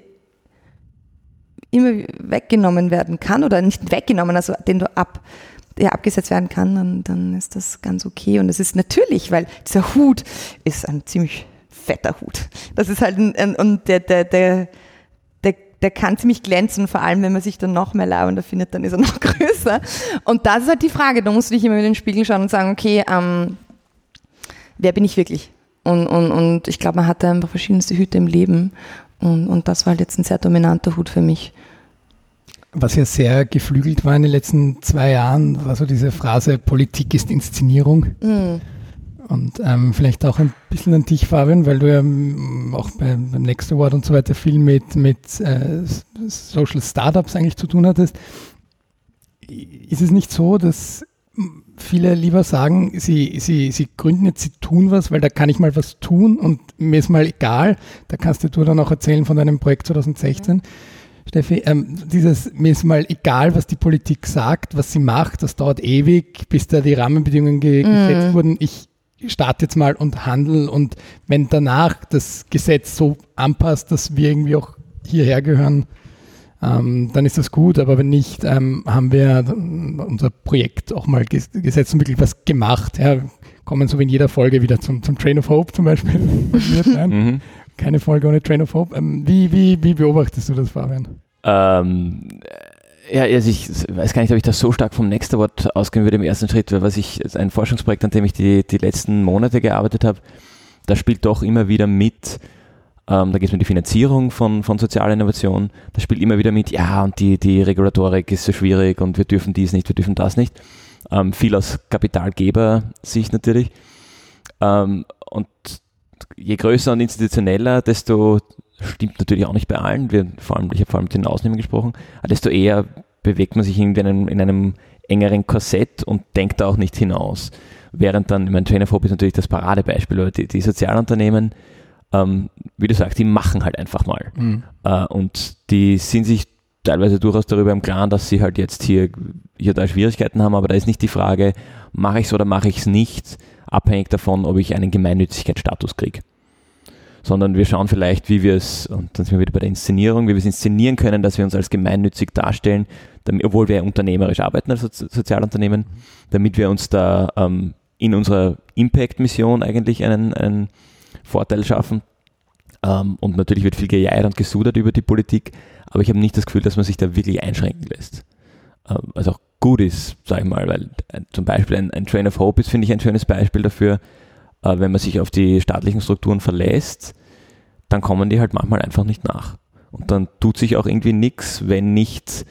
immer weggenommen werden kann oder nicht weggenommen, also den du ab, der abgesetzt werden kann, dann, dann ist das ganz okay. Und es ist natürlich, weil dieser Hut ist ein ziemlich fetter Hut. Das ist halt ein, ein und der, der, der, der, der kann ziemlich glänzen, vor allem wenn man sich dann noch mehr leibender findet, dann ist er noch größer. Und das ist halt die Frage, da musst du dich immer in den Spiegel schauen und sagen, okay, ähm, wer bin ich wirklich? Und, und, und ich glaube, man hatte einfach verschiedenste Hüte im Leben und, und das war halt jetzt ein sehr dominanter Hut für mich. Was ja sehr geflügelt war in den letzten zwei Jahren, war so diese Phrase, Politik ist Inszenierung. Mm. Und ähm, vielleicht auch ein bisschen an dich, Fabian, weil du ja auch beim, beim Next Award und so weiter viel mit, mit äh, Social Startups eigentlich zu tun hattest. Ist es nicht so, dass viele lieber sagen, sie, sie, sie gründen jetzt, sie tun was, weil da kann ich mal was tun und mir ist mal egal, da kannst du dann auch erzählen von deinem Projekt zwanzig sechzehn. Ja. Steffi, ähm, dieses, mir ist mal egal, was die Politik sagt, was sie macht, das dauert ewig, bis da die Rahmenbedingungen ge- mm. gesetzt wurden. Ich starte jetzt mal und handle und wenn danach das Gesetz so anpasst, dass wir irgendwie auch hierher gehören, ähm, dann ist das gut, aber wenn nicht, ähm, haben wir unser Projekt auch mal ges- gesetzt und wirklich was gemacht. Ja, kommen so wie in jeder Folge wieder zum, zum Train of Hope zum Beispiel. mhm. Keine Folge ohne Train of Hope. Ähm, wie, wie, wie beobachtest du das, Fabian? Ähm, ja, also ich weiß gar nicht, ob ich das so stark vom Next Award ausgehen würde im ersten Schritt, weil was ich, ein Forschungsprojekt, an dem ich die, die letzten Monate gearbeitet habe, da spielt doch immer wieder mit, ähm, da geht es um die Finanzierung von, von sozialer Innovation, da spielt immer wieder mit, ja, und die, die Regulatorik ist so schwierig und wir dürfen dies nicht, wir dürfen das nicht. Ähm, viel aus Kapitalgeber-Sicht natürlich. Ähm, und je größer und institutioneller, desto, stimmt natürlich auch nicht bei allen, wir, vor allem, ich habe vor allem mit den Ausnahmen gesprochen, aber desto eher bewegt man sich in einem, in einem engeren Korsett und denkt da auch nicht hinaus. Während dann, ich meine, Train of Hope ist natürlich das Paradebeispiel, aber die, die Sozialunternehmen, ähm, wie du sagst, die machen halt einfach mal. Mhm. Äh, und die sind sich teilweise durchaus darüber im Klaren, dass sie halt jetzt hier, hier da Schwierigkeiten haben, aber da ist nicht die Frage, mache ich es oder mache ich es nicht, abhängig davon, ob ich einen Gemeinnützigkeitsstatus kriege. Sondern wir schauen vielleicht, wie wir es, und dann sind wir wieder bei der Inszenierung, wie wir es inszenieren können, dass wir uns als gemeinnützig darstellen, damit, obwohl wir unternehmerisch arbeiten als Sozi- Sozialunternehmen, damit wir uns da ähm, in unserer Impact-Mission eigentlich einen, einen Vorteil schaffen. Ähm, und natürlich wird viel gejeiert und gesudert über die Politik, aber ich habe nicht das Gefühl, dass man sich da wirklich einschränken lässt. also auch gut ist, sage ich mal, weil zum Beispiel ein, ein Train of Hope ist, finde ich, ein schönes Beispiel dafür, äh, wenn man sich auf die staatlichen Strukturen verlässt, dann kommen die halt manchmal einfach nicht nach. Und dann tut sich auch irgendwie nichts, wenn nicht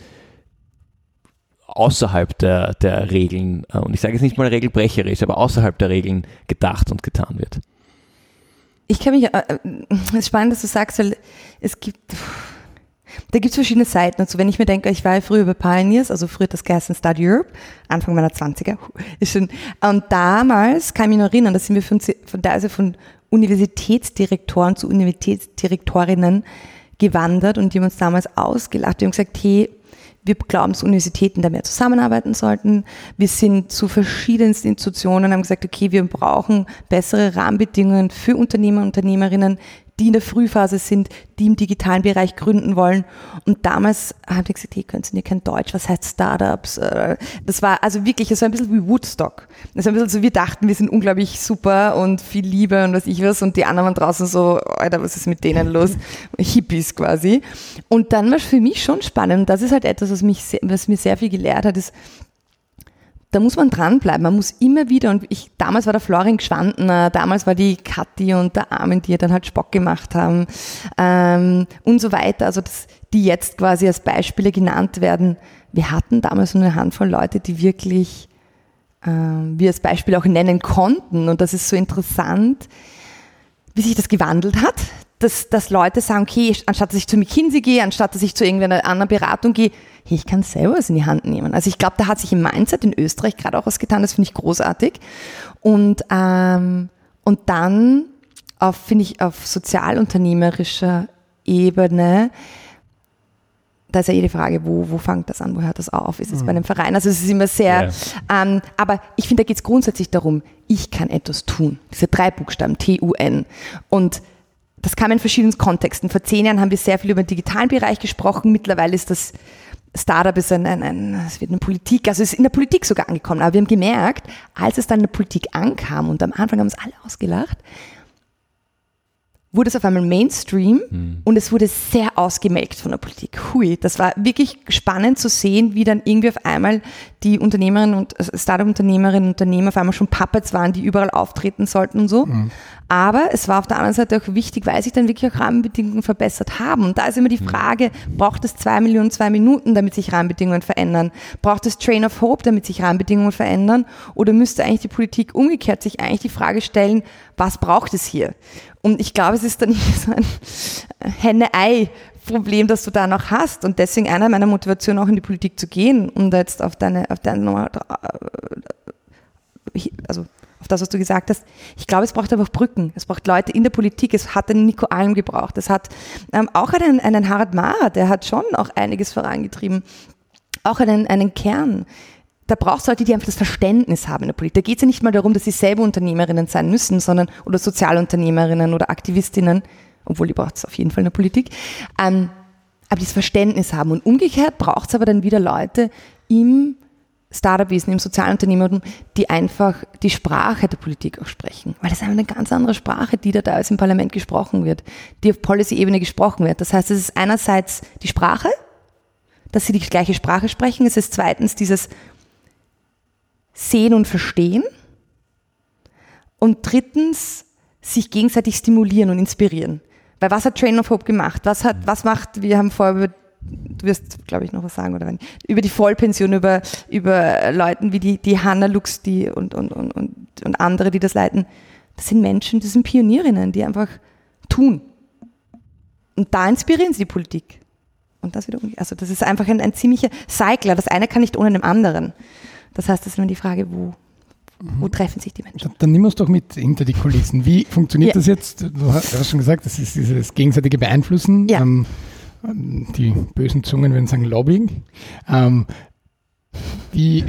außerhalb der, der Regeln, äh, und ich sage jetzt nicht mal regelbrecherisch, aber außerhalb der Regeln gedacht und getan wird. Ich kann mich, äh, es ist spannend, dass du sagst, weil es gibt, da gibt es verschiedene Seiten. Also wenn ich mir denke, ich war ja früher bei Pioneers, also früher das geheißen Study Europe, Anfang meiner zwanziger, ist schon, und damals kann ich mich noch erinnern, da sind wir von, von, da also von Universitätsdirektoren zu Universitätsdirektorinnen gewandert und die haben uns damals ausgelacht. Die haben gesagt, hey, wir glauben, dass Universitäten da mehr zusammenarbeiten sollten. Wir sind zu verschiedensten Institutionen und haben gesagt, okay, wir brauchen bessere Rahmenbedingungen für Unternehmer und Unternehmerinnen, die in der Frühphase sind, die im digitalen Bereich gründen wollen. Und damals haben die gesagt, hey, können Sie denn kein Deutsch, was heißt Startups? Das war also wirklich, es war ein bisschen wie Woodstock. Es war ein bisschen so, wir dachten, wir sind unglaublich super und viel Liebe und was ich was und die anderen waren draußen so, Alter, was ist mit denen los? Hippies quasi. Und dann war es für mich schon spannend und das ist halt etwas, was, mich sehr, was mir sehr viel gelehrt hat, ist, da muss man dranbleiben, man muss immer wieder, und ich, damals war der Florian Gschwandner, damals war die Kathi und der Armin, die dann halt Spock gemacht haben ähm, und so weiter, also das, die jetzt quasi als Beispiele genannt werden. Wir hatten damals nur eine Handvoll Leute, die wirklich ähm, wir als Beispiel auch nennen konnten und das ist so interessant, wie sich das gewandelt hat, dass, dass Leute sagen, okay, anstatt dass ich zu McKinsey gehe, anstatt dass ich zu irgendeiner anderen Beratung gehe, hey, ich kann selber was in die Hand nehmen. Also ich glaube, da hat sich im Mindset in Österreich gerade auch was getan, das finde ich großartig. Und, ähm, und dann auf, finde ich, auf sozialunternehmerischer Ebene, da ist ja jede Frage, wo, wo fängt das an, wo hört das auf? Ist es mhm. bei einem Verein? Also es ist immer sehr, yeah. ähm, aber ich finde, da geht es grundsätzlich darum, ich kann etwas tun. Diese drei Buchstaben, T U N. Und das kam in verschiedenen Kontexten. Vor zehn Jahren haben wir sehr viel über den digitalen Bereich gesprochen. Mittlerweile ist das Startup ist ein, ein, ein, es wird eine Politik, also es ist in der Politik sogar angekommen. Aber wir haben gemerkt, als es dann in der Politik ankam und am Anfang haben uns alle ausgelacht, wurde es auf einmal Mainstream mhm. und es wurde sehr ausgemelkt von der Politik. Hui, das war wirklich spannend zu sehen, wie dann irgendwie auf einmal die Unternehmerinnen und Startup-Unternehmerinnen und Unternehmer auf einmal schon Puppets waren, die überall auftreten sollten und so. Mhm. Aber es war auf der anderen Seite auch wichtig, weil sich dann wirklich auch Rahmenbedingungen verbessert haben. Und da ist immer die Frage, braucht es zwei Millionen, zwei Minuten, damit sich Rahmenbedingungen verändern? Braucht es Train of Hope, damit sich Rahmenbedingungen verändern? Oder müsste eigentlich die Politik umgekehrt sich eigentlich die Frage stellen, was braucht es hier? Und ich glaube, es ist dann nicht so ein Henne-Ei-Problem, das du da noch hast. Und deswegen einer meiner Motivationen auch in die Politik zu gehen, um da jetzt auf deine, auf deine, also auf das, was du gesagt hast. Ich glaube, es braucht aber auch Brücken. Es braucht Leute in der Politik. Es hat einen Nico Alm gebraucht. Es hat ähm, auch einen, einen Harald Mahrer, der hat schon auch einiges vorangetrieben. Auch einen, einen Kern. Da braucht es Leute, die einfach das Verständnis haben in der Politik. Da geht es ja nicht mal darum, dass sie selber Unternehmerinnen sein müssen, sondern oder Sozialunternehmerinnen oder Aktivistinnen, obwohl die braucht es auf jeden Fall in der Politik, ähm, aber die das Verständnis haben. Und umgekehrt braucht es aber dann wieder Leute im Startup-Wesen, im Sozialunternehmertum, die einfach die Sprache der Politik auch sprechen. Weil das ist einfach eine ganz andere Sprache, die da teilweise im Parlament gesprochen wird, die auf Policy-Ebene gesprochen wird. Das heißt, es ist einerseits die Sprache, dass sie die gleiche Sprache sprechen. Es ist zweitens dieses Sehen und Verstehen. Und drittens, sich gegenseitig stimulieren und inspirieren. Weil was hat Train of Hope gemacht? Was hat, was macht, wir haben vorher über, du wirst, glaube ich, noch was sagen, oder wenn, über die Vollpension, über, über Leuten wie die, die Hannah Lux, die und, und, und, und, und andere, die das leiten. Das sind Menschen, das sind Pionierinnen, die einfach tun. Und da inspirieren sie die Politik. Und das wieder, also das ist einfach ein, ein ziemlicher Cycler. Das eine kann nicht ohne dem anderen. Das heißt, das ist nur die Frage, wo, wo treffen sich die Menschen? Dann nimm uns doch mit hinter die Kulissen. Wie funktioniert ja. das jetzt? Du hast schon gesagt, das ist dieses gegenseitige Beeinflussen. Ja. Ähm, die bösen Zungen würden sagen Lobbying. Ähm, wie,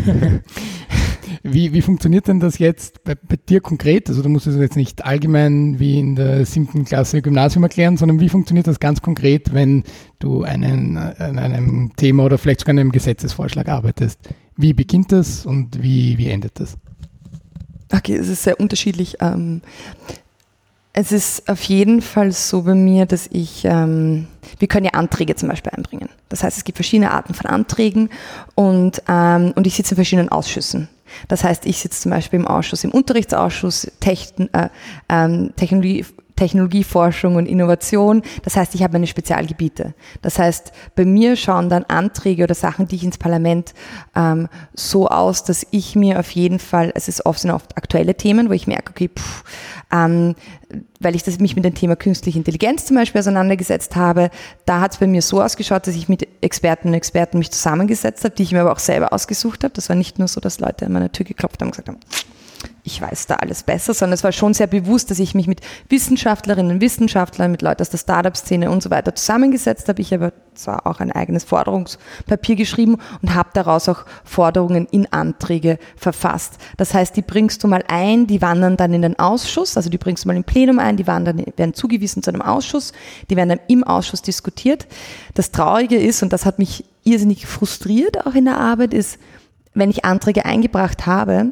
wie, wie funktioniert denn das jetzt bei, bei dir konkret? Also du musst es jetzt nicht allgemein wie in der siebten Klasse Gymnasium erklären, sondern wie funktioniert das ganz konkret, wenn du einen, an einem Thema oder vielleicht sogar an einem Gesetzesvorschlag arbeitest? Wie beginnt das und wie, wie endet das? Okay, es ist sehr unterschiedlich. Ähm, es ist auf jeden Fall so bei mir, dass ich, ähm, wir können ja Anträge zum Beispiel einbringen. Das heißt, es gibt verschiedene Arten von Anträgen und, ähm, und ich sitze in verschiedenen Ausschüssen. Das heißt, ich sitze zum Beispiel im Ausschuss, im Unterrichtsausschuss, Techn, äh, ähm, Technologie, Technologieforschung und Innovation. Das heißt, ich habe meine Spezialgebiete. Das heißt, bei mir schauen dann Anträge oder Sachen, die ich ins Parlament ähm, so aus, dass ich mir auf jeden Fall, es ist oft, sind oft aktuelle Themen, wo ich merke, okay, pff, ähm, weil ich das, mich mit dem Thema künstliche Intelligenz zum Beispiel auseinandergesetzt habe, da hat es bei mir so ausgeschaut, dass ich mit Experten und Experten mich zusammengesetzt habe, die ich mir aber auch selber ausgesucht habe. Das war nicht nur so, dass Leute an meiner Tür geklopft haben und gesagt haben, ich weiß da alles besser, sondern es war schon sehr bewusst, dass ich mich mit Wissenschaftlerinnen und Wissenschaftlern, mit Leuten aus der Startup-Szene und so weiter zusammengesetzt habe. Ich habe zwar auch ein eigenes Forderungspapier geschrieben und habe daraus auch Forderungen in Anträge verfasst. Das heißt, die bringst du mal ein, die wandern dann in den Ausschuss, also die bringst du mal im Plenum ein, die wandern, werden zugewiesen zu einem Ausschuss, die werden dann im Ausschuss diskutiert. Das Traurige ist, und das hat mich irrsinnig frustriert auch in der Arbeit, ist, wenn ich Anträge eingebracht habe,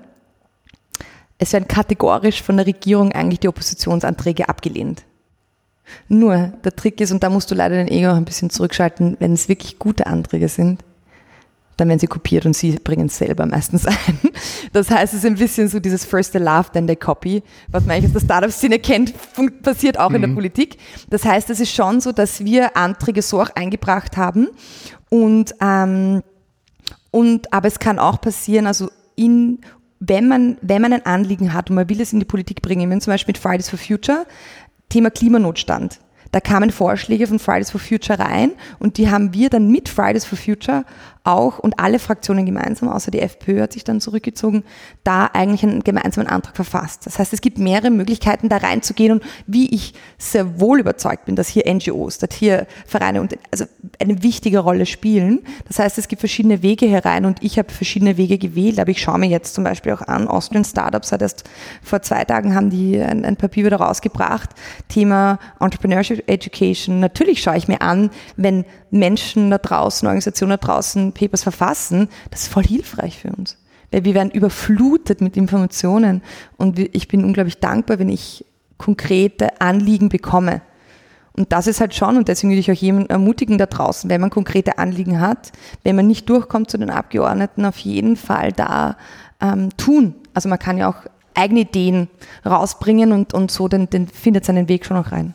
es werden kategorisch von der Regierung eigentlich die Oppositionsanträge abgelehnt. Nur, der Trick ist, und da musst du leider den Ego auch ein bisschen zurückschalten, wenn es wirklich gute Anträge sind, dann werden sie kopiert und sie bringen es selber meistens ein. Das heißt, es ist ein bisschen so dieses First they laugh, then they copy, was man eigentlich aus der Startup-Szene kennt, passiert auch mhm. in der Politik. Das heißt, es ist schon so, dass wir Anträge so auch eingebracht haben und, ähm, und aber es kann auch passieren, also in Wenn man, wenn man ein Anliegen hat und man will es in die Politik bringen, wenn zum Beispiel mit Fridays for Future, Thema Klimanotstand, da kamen Vorschläge von Fridays for Future rein und die haben wir dann mit Fridays for Future auch und alle Fraktionen gemeinsam, außer die FPÖ hat sich dann zurückgezogen, da eigentlich einen gemeinsamen Antrag verfasst. Das heißt, es gibt mehrere Möglichkeiten, da reinzugehen und wie ich sehr wohl überzeugt bin, dass hier N G Os, dass hier Vereine und also eine wichtige Rolle spielen. Das heißt, es gibt verschiedene Wege herein und ich habe verschiedene Wege gewählt, aber ich schaue mir jetzt zum Beispiel auch an, Austrian Startups hat erst vor zwei Tagen haben die ein, ein Papier wieder rausgebracht, Thema Entrepreneurship Education. Natürlich schaue ich mir an, wenn Menschen da draußen, Organisationen da draußen Papers verfassen, das ist voll hilfreich für uns. Weil wir werden überflutet mit Informationen und ich bin unglaublich dankbar, wenn ich konkrete Anliegen bekomme. Und das ist halt schon, und deswegen würde ich auch jemanden ermutigen da draußen, wenn man konkrete Anliegen hat, wenn man nicht durchkommt zu den Abgeordneten, auf jeden Fall da ähm, tun. Also man kann ja auch eigene Ideen rausbringen und, und so, den, den findet seinen Weg schon auch rein.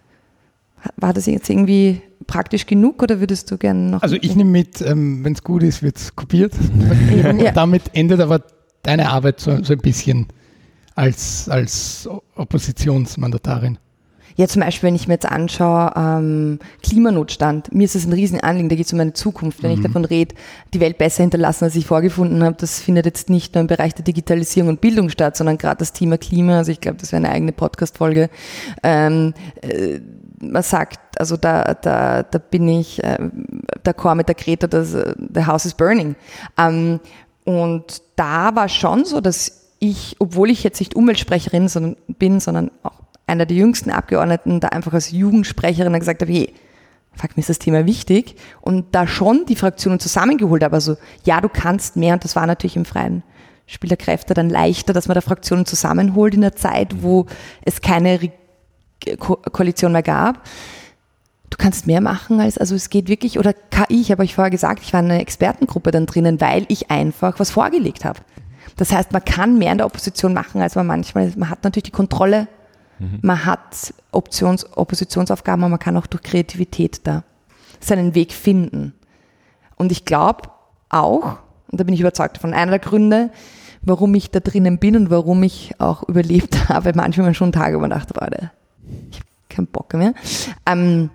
War das jetzt irgendwie praktisch genug oder würdest du gerne noch? Also ich nehme mit, ähm, wenn es gut ist, wird es kopiert. Ja. Damit endet aber deine Arbeit so, so ein bisschen als, als Oppositionsmandatarin. Ja, zum Beispiel, wenn ich mir jetzt anschaue, ähm, Klimanotstand, mir ist es ein Riesenanliegen, da geht es um meine Zukunft. Wenn mhm. ich davon rede, die Welt besser hinterlassen, als ich vorgefunden habe, das findet jetzt nicht nur im Bereich der Digitalisierung und Bildung statt, sondern gerade das Thema Klima, also ich glaube, das wäre eine eigene Podcast-Folge. Ähm, äh, man sagt, also da, da, da bin ich äh, d'accord mit der Greta, dass uh, the house is burning. Ähm, und da war schon so, dass ich, obwohl ich jetzt nicht Umweltsprecherin sondern, bin, sondern auch einer der jüngsten Abgeordneten, da einfach als Jugendsprecherin gesagt habe, hey, fuck, mir ist das Thema wichtig und da schon die Fraktionen zusammengeholt habe. Also ja, du kannst mehr und das war natürlich im freien Spiel der Kräfte dann leichter, dass man da Fraktionen zusammenholt in der Zeit, wo es keine Re- Ko- Koalition mehr gab. Du kannst mehr machen als, also es geht wirklich, oder K I, ich habe euch vorher gesagt, ich war in einer Expertengruppe dann drinnen, weil ich einfach was vorgelegt habe. Das heißt, man kann mehr in der Opposition machen, als man manchmal, man hat natürlich die Kontrolle, mhm. man hat Options, Oppositionsaufgaben, aber man kann auch durch Kreativität da seinen Weg finden. Und ich glaube auch, und da bin ich überzeugt davon, einer der Gründe, warum ich da drinnen bin und warum ich auch überlebt habe, manchmal schon Tage über Nacht war, ich habe keinen Bock mehr, ähm,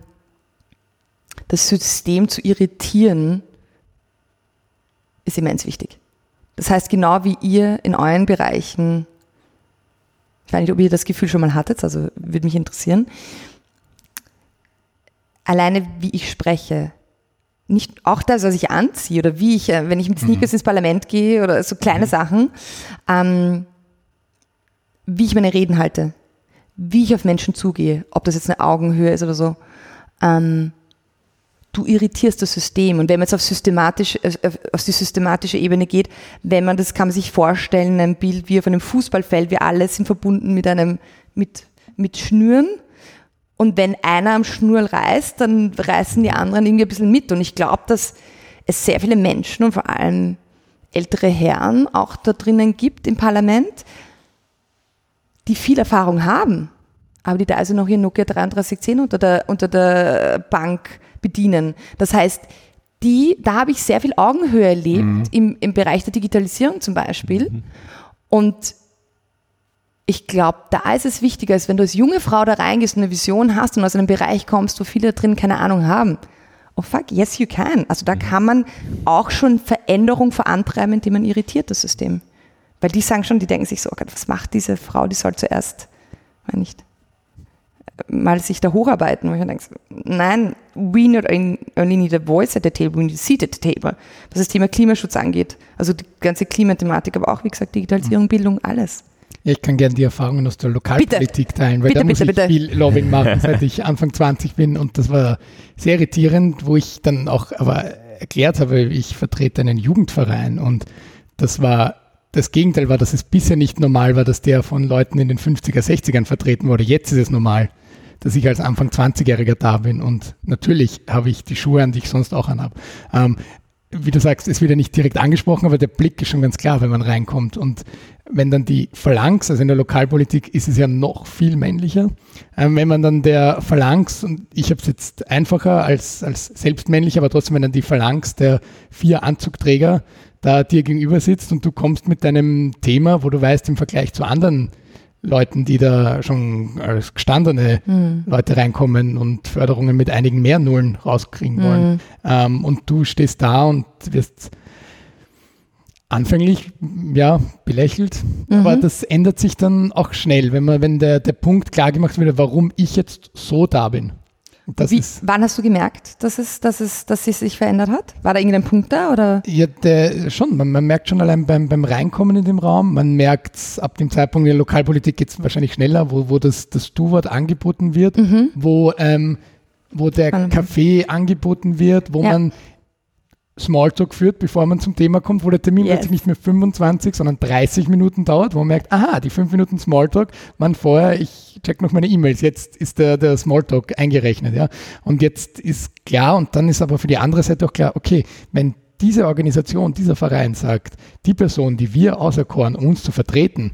das System zu irritieren, ist immens wichtig. Das heißt, genau wie ihr in euren Bereichen, ich weiß nicht, ob ihr das Gefühl schon mal hattet, also würde mich interessieren, alleine wie ich spreche, nicht auch das, was ich anziehe oder wie ich, wenn ich mit Sneakers mhm. ins Parlament gehe oder so kleine mhm. Sachen, ähm, wie ich meine Reden halte, wie ich auf Menschen zugehe, ob das jetzt eine Augenhöhe ist oder so, ähm, du irritierst das System. Und wenn man jetzt auf, systematisch, auf die systematische Ebene geht, wenn man, das kann man sich vorstellen, ein Bild wie auf einem Fußballfeld, wir alle sind verbunden mit einem, mit, mit Schnüren Und wenn einer am Schnurl reißt, dann reißen die anderen irgendwie ein bisschen mit. Und ich glaube, dass es sehr viele Menschen und vor allem ältere Herren auch da drinnen gibt im Parlament, die viel Erfahrung haben, aber die da also noch ihr Nokia dreiunddreißig zehn unter der, unter der Bank bedienen. Das heißt, die, da habe ich sehr viel Augenhöhe erlebt, mhm. im, im Bereich der Digitalisierung zum Beispiel. Mhm. Und ich glaube, da ist es wichtiger, als wenn du als junge Frau da reingehst und eine Vision hast und aus einem Bereich kommst, wo viele drin keine Ahnung haben. Oh fuck, yes you can. Also da kann man auch schon Veränderung vorantreiben, indem man irritiert das System. Weil die sagen schon, die denken sich so, oh Gott, was macht diese Frau, die soll zuerst, meine nicht, mal sich da hocharbeiten. Und ich denke, nein, we not only need a voice at the table, we need a seat at the table. Was das Thema Klimaschutz angeht, also die ganze Klimathematik, aber auch, wie gesagt, Digitalisierung, Bildung, alles. Ja, ich kann gerne die Erfahrungen aus der Lokalpolitik bitte. teilen, weil bitte, da muss bitte, ich bitte. viel Lobbying machen, seit ich Anfang zwanzig bin, und das war sehr irritierend, wo ich dann auch aber erklärt habe, ich vertrete einen Jugendverein, und das war, das Gegenteil war, dass es bisher nicht normal war, dass der von Leuten in den fünfziger, sechzigern vertreten wurde. Jetzt ist es normal, dass ich als Anfang zwanzigjähriger da bin, und natürlich habe ich die Schuhe an, die ich sonst auch anhabe. Ähm, wie du sagst, es wird ja nicht direkt angesprochen, aber der Blick ist schon ganz klar, wenn man reinkommt. Und wenn dann die Phalanx, also in der Lokalpolitik ist es ja noch viel männlicher, ähm, wenn man dann der Phalanx, und ich habe es jetzt einfacher als, als selbst männlich, aber trotzdem, wenn dann die Phalanx der vier Anzugträger da dir gegenüber sitzt und du kommst mit deinem Thema, wo du weißt, im Vergleich zu anderen Leuten, die da schon als gestandene mhm. Leute reinkommen und Förderungen mit einigen mehr Nullen rauskriegen wollen. Mhm. Ähm, und du stehst da und wirst anfänglich ja belächelt, mhm. aber das ändert sich dann auch schnell, wenn man, wenn der, der Punkt klar gemacht wird, warum ich jetzt so da bin. Das Wie, ist, wann hast du gemerkt, dass es, dass es, dass es sich verändert hat? War da irgendein Punkt da? Oder? Ja, der, schon. Man, man merkt schon allein beim, beim Reinkommen in den Raum, man merkt ab dem Zeitpunkt in der Lokalpolitik geht es wahrscheinlich schneller, wo, wo das, das Du-Wort angeboten wird, mhm. wo, ähm, wo der Spannend. Kaffee angeboten wird, wo ja. man Smalltalk führt, bevor man zum Thema kommt, wo der Termin yes. plötzlich nicht mehr fünfundzwanzig, sondern dreißig Minuten dauert, wo man merkt, aha, die fünf Minuten Smalltalk waren vorher, ich check noch meine E-Mails, jetzt ist der, der Smalltalk eingerechnet, ja. Und jetzt ist klar, und dann ist aber für die andere Seite auch klar, okay, wenn diese Organisation, dieser Verein sagt, die Person, die wir auserkoren, uns zu vertreten,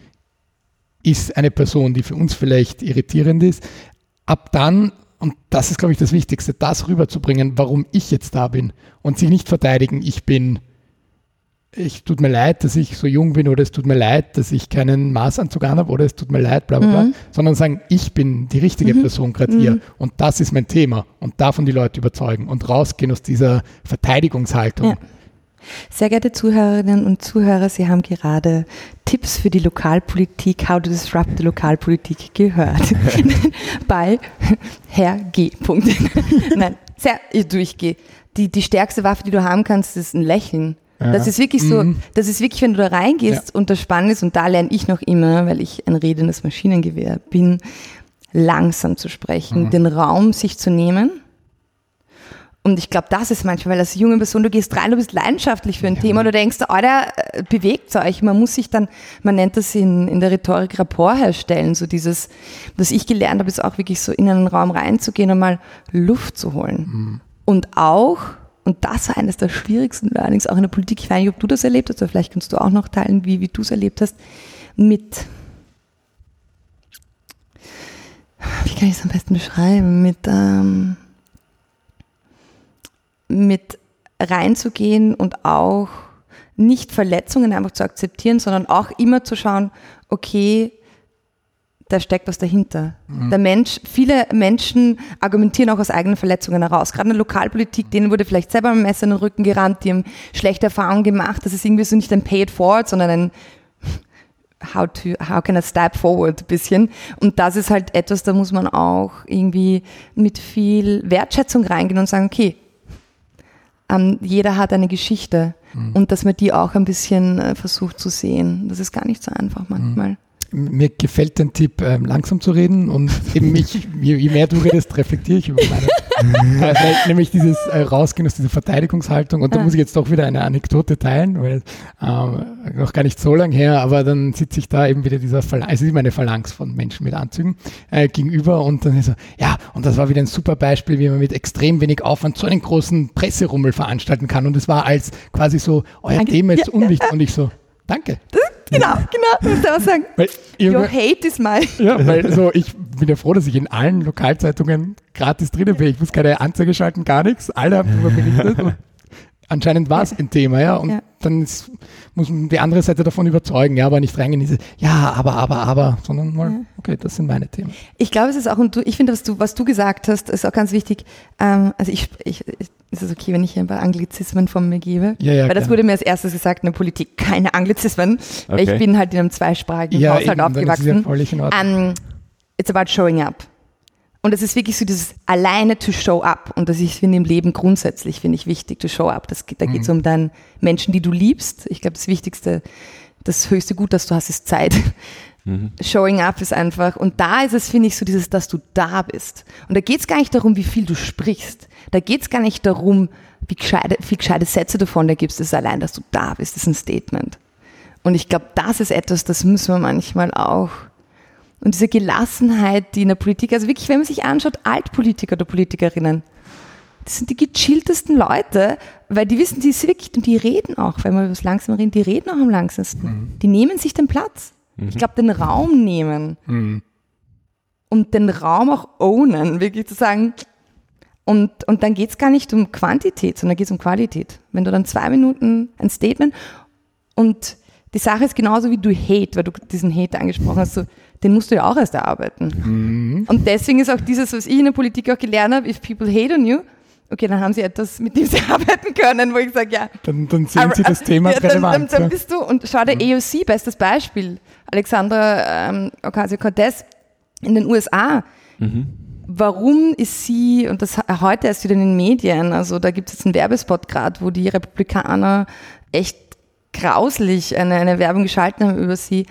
ist eine Person, die für uns vielleicht irritierend ist, ab dann, und das ist, glaube ich, das Wichtigste, das rüberzubringen, warum ich jetzt da bin, und sich nicht verteidigen, ich bin, ich tut mir leid, dass ich so jung bin, oder es tut mir leid, dass ich keinen Maßanzug anhabe, oder es tut mir leid, bla bla bla, mhm. sondern sagen, ich bin die richtige mhm. Person gerade mhm. hier, und das ist mein Thema, und davon die Leute überzeugen und rausgehen aus dieser Verteidigungshaltung. Ja. Sehr geehrte Zuhörerinnen und Zuhörer, Sie haben gerade Tipps für die Lokalpolitik, How to Disrupt the Lokalpolitik gehört. Bei Herr G. Punkt. Nein, sehr, du, ich gehe. Die, die stärkste Waffe, die du haben kannst, ist ein Lächeln. Ja. Das ist wirklich so, mhm. das ist wirklich, wenn du da reingehst ja. und das spannend ist, und da lerne ich noch immer, weil ich ein redendes Maschinengewehr bin, langsam zu sprechen, mhm. den Raum sich zu nehmen. Und ich glaube, das ist manchmal, weil als junge Person, du gehst rein, du bist leidenschaftlich für ein ja. Thema, du denkst, Alter, bewegt euch. Man muss sich dann, man nennt das in, in der Rhetorik Rapport herstellen, so dieses, was ich gelernt habe, ist auch wirklich so in einen Raum reinzugehen und mal Luft zu holen. Mhm. Und auch, und das war eines der schwierigsten Learnings, auch in der Politik, ich weiß nicht, ob du das erlebt hast, oder vielleicht kannst du auch noch teilen, wie, wie du es erlebt hast, mit, wie kann ich es am besten beschreiben, mit, ähm, mit reinzugehen und auch nicht Verletzungen einfach zu akzeptieren, sondern auch immer zu schauen, okay, da steckt was dahinter. Mhm. Der Mensch, viele Menschen argumentieren auch aus eigenen Verletzungen heraus. Gerade in der Lokalpolitik, denen wurde vielleicht selber ein Messer in den Rücken gerammt, die haben schlechte Erfahrungen gemacht. Das ist irgendwie so nicht ein Pay it forward, sondern ein How to, how can I step forward ein bisschen. Und das ist halt etwas, da muss man auch irgendwie mit viel Wertschätzung reingehen und sagen, okay, Um, jeder hat eine Geschichte mhm. und dass man die auch ein bisschen äh, versucht zu sehen. Das ist gar nicht so einfach manchmal. mir gefällt dein Tipp, ähm, langsam zu reden und eben ich, je, je mehr du redest, reflektiere ich über meine, äh, nämlich dieses äh, Rausgehen aus dieser Verteidigungshaltung und da muss ich jetzt doch wieder eine Anekdote teilen, weil ähm, noch gar nicht so lang her, aber dann sitze ich da eben wieder dieser Phalanx, also immer eine Phalanx von Menschen mit Anzügen äh, gegenüber und dann ist so, ja, und das war wieder ein super Beispiel, wie man mit extrem wenig Aufwand so einen großen Presserummel veranstalten kann und es war als quasi so, euer Danke. Thema ist ja, unwichtig ja. und ich so, danke. Genau, genau, muss ich auch sagen. Weil, Your hate is mine. Ja, weil so, ich bin ja froh, dass ich in allen Lokalzeitungen gratis drinnen bin. Ich muss keine Anzeige schalten, gar nichts. Alle haben darüber berichtet und anscheinend war es ein Thema, ja. Und ja. dann ist, muss man die andere Seite davon überzeugen, ja, aber nicht reingehen in diese, ja, aber, aber, aber, sondern mal, ja. okay, das sind meine Themen. Ich glaube, es ist auch, und du, ich finde, was du, was du gesagt hast, ist auch ganz wichtig. Ähm, also ich, ich, ist es okay, wenn ich ein paar Anglizismen von mir gebe? Ja, ja, weil das klar. wurde mir als erstes gesagt in der Politik, keine Anglizismen. Okay. Ich bin halt in einem zweisprachigen ja, Haushalt eben, aufgewachsen. Das ist ja völlig in Ordnung. Um, it's about showing up. Und es ist wirklich so dieses alleine to show up. Und das ich finde im Leben grundsätzlich, finde ich wichtig, to show up. Das, da geht es mhm. um deinen Menschen, die du liebst. Ich glaube, das Wichtigste, das höchste Gut, das du hast, ist Zeit. Mhm. Showing up ist einfach, und da ist es, finde ich, so dieses, dass du da bist. Und da geht es gar nicht darum, wie viel du sprichst. Da geht es gar nicht darum, wie gescheite, wie gescheite Sätze du von dir gibst. Es ist allein, dass du da bist. Das ist ein Statement. Und ich glaube, das ist etwas, das müssen wir manchmal auch. Und diese Gelassenheit, die in der Politik, also wirklich, wenn man sich anschaut, Altpolitiker oder Politikerinnen, das sind die gechilltesten Leute, weil die wissen, die ist wirklich, und die reden auch, wenn wir über das Langsame reden, die reden auch am langsamsten. Mhm. Die nehmen sich den Platz. Mhm. Ich glaube, den Raum nehmen. Mhm. Und den Raum auch ownen, wirklich zu sagen, und, und dann geht es gar nicht um Quantität, sondern geht es um Qualität. Wenn du dann zwei Minuten ein Statement, und die Sache ist genauso wie du Hate, weil du diesen Hate angesprochen hast, so, den musst du ja auch erst erarbeiten. Mhm. Und deswegen ist auch dieses, was ich in der Politik auch gelernt habe, if people hate on you, okay, dann haben sie etwas, mit dem sie arbeiten können, wo ich sage, ja. Dann, dann sehen sie das Thema ja, relevant. Dann, dann, dann bist du, und schau der mhm. A O C, bestes Beispiel, Alexandra ähm, Ocasio-Cortez in den U S A. Mhm. Warum ist sie, und das heute erst wieder in den Medien, also da gibt es jetzt einen Werbespot gerade, wo die Republikaner echt grauslich eine, eine Werbung geschalten haben über sie.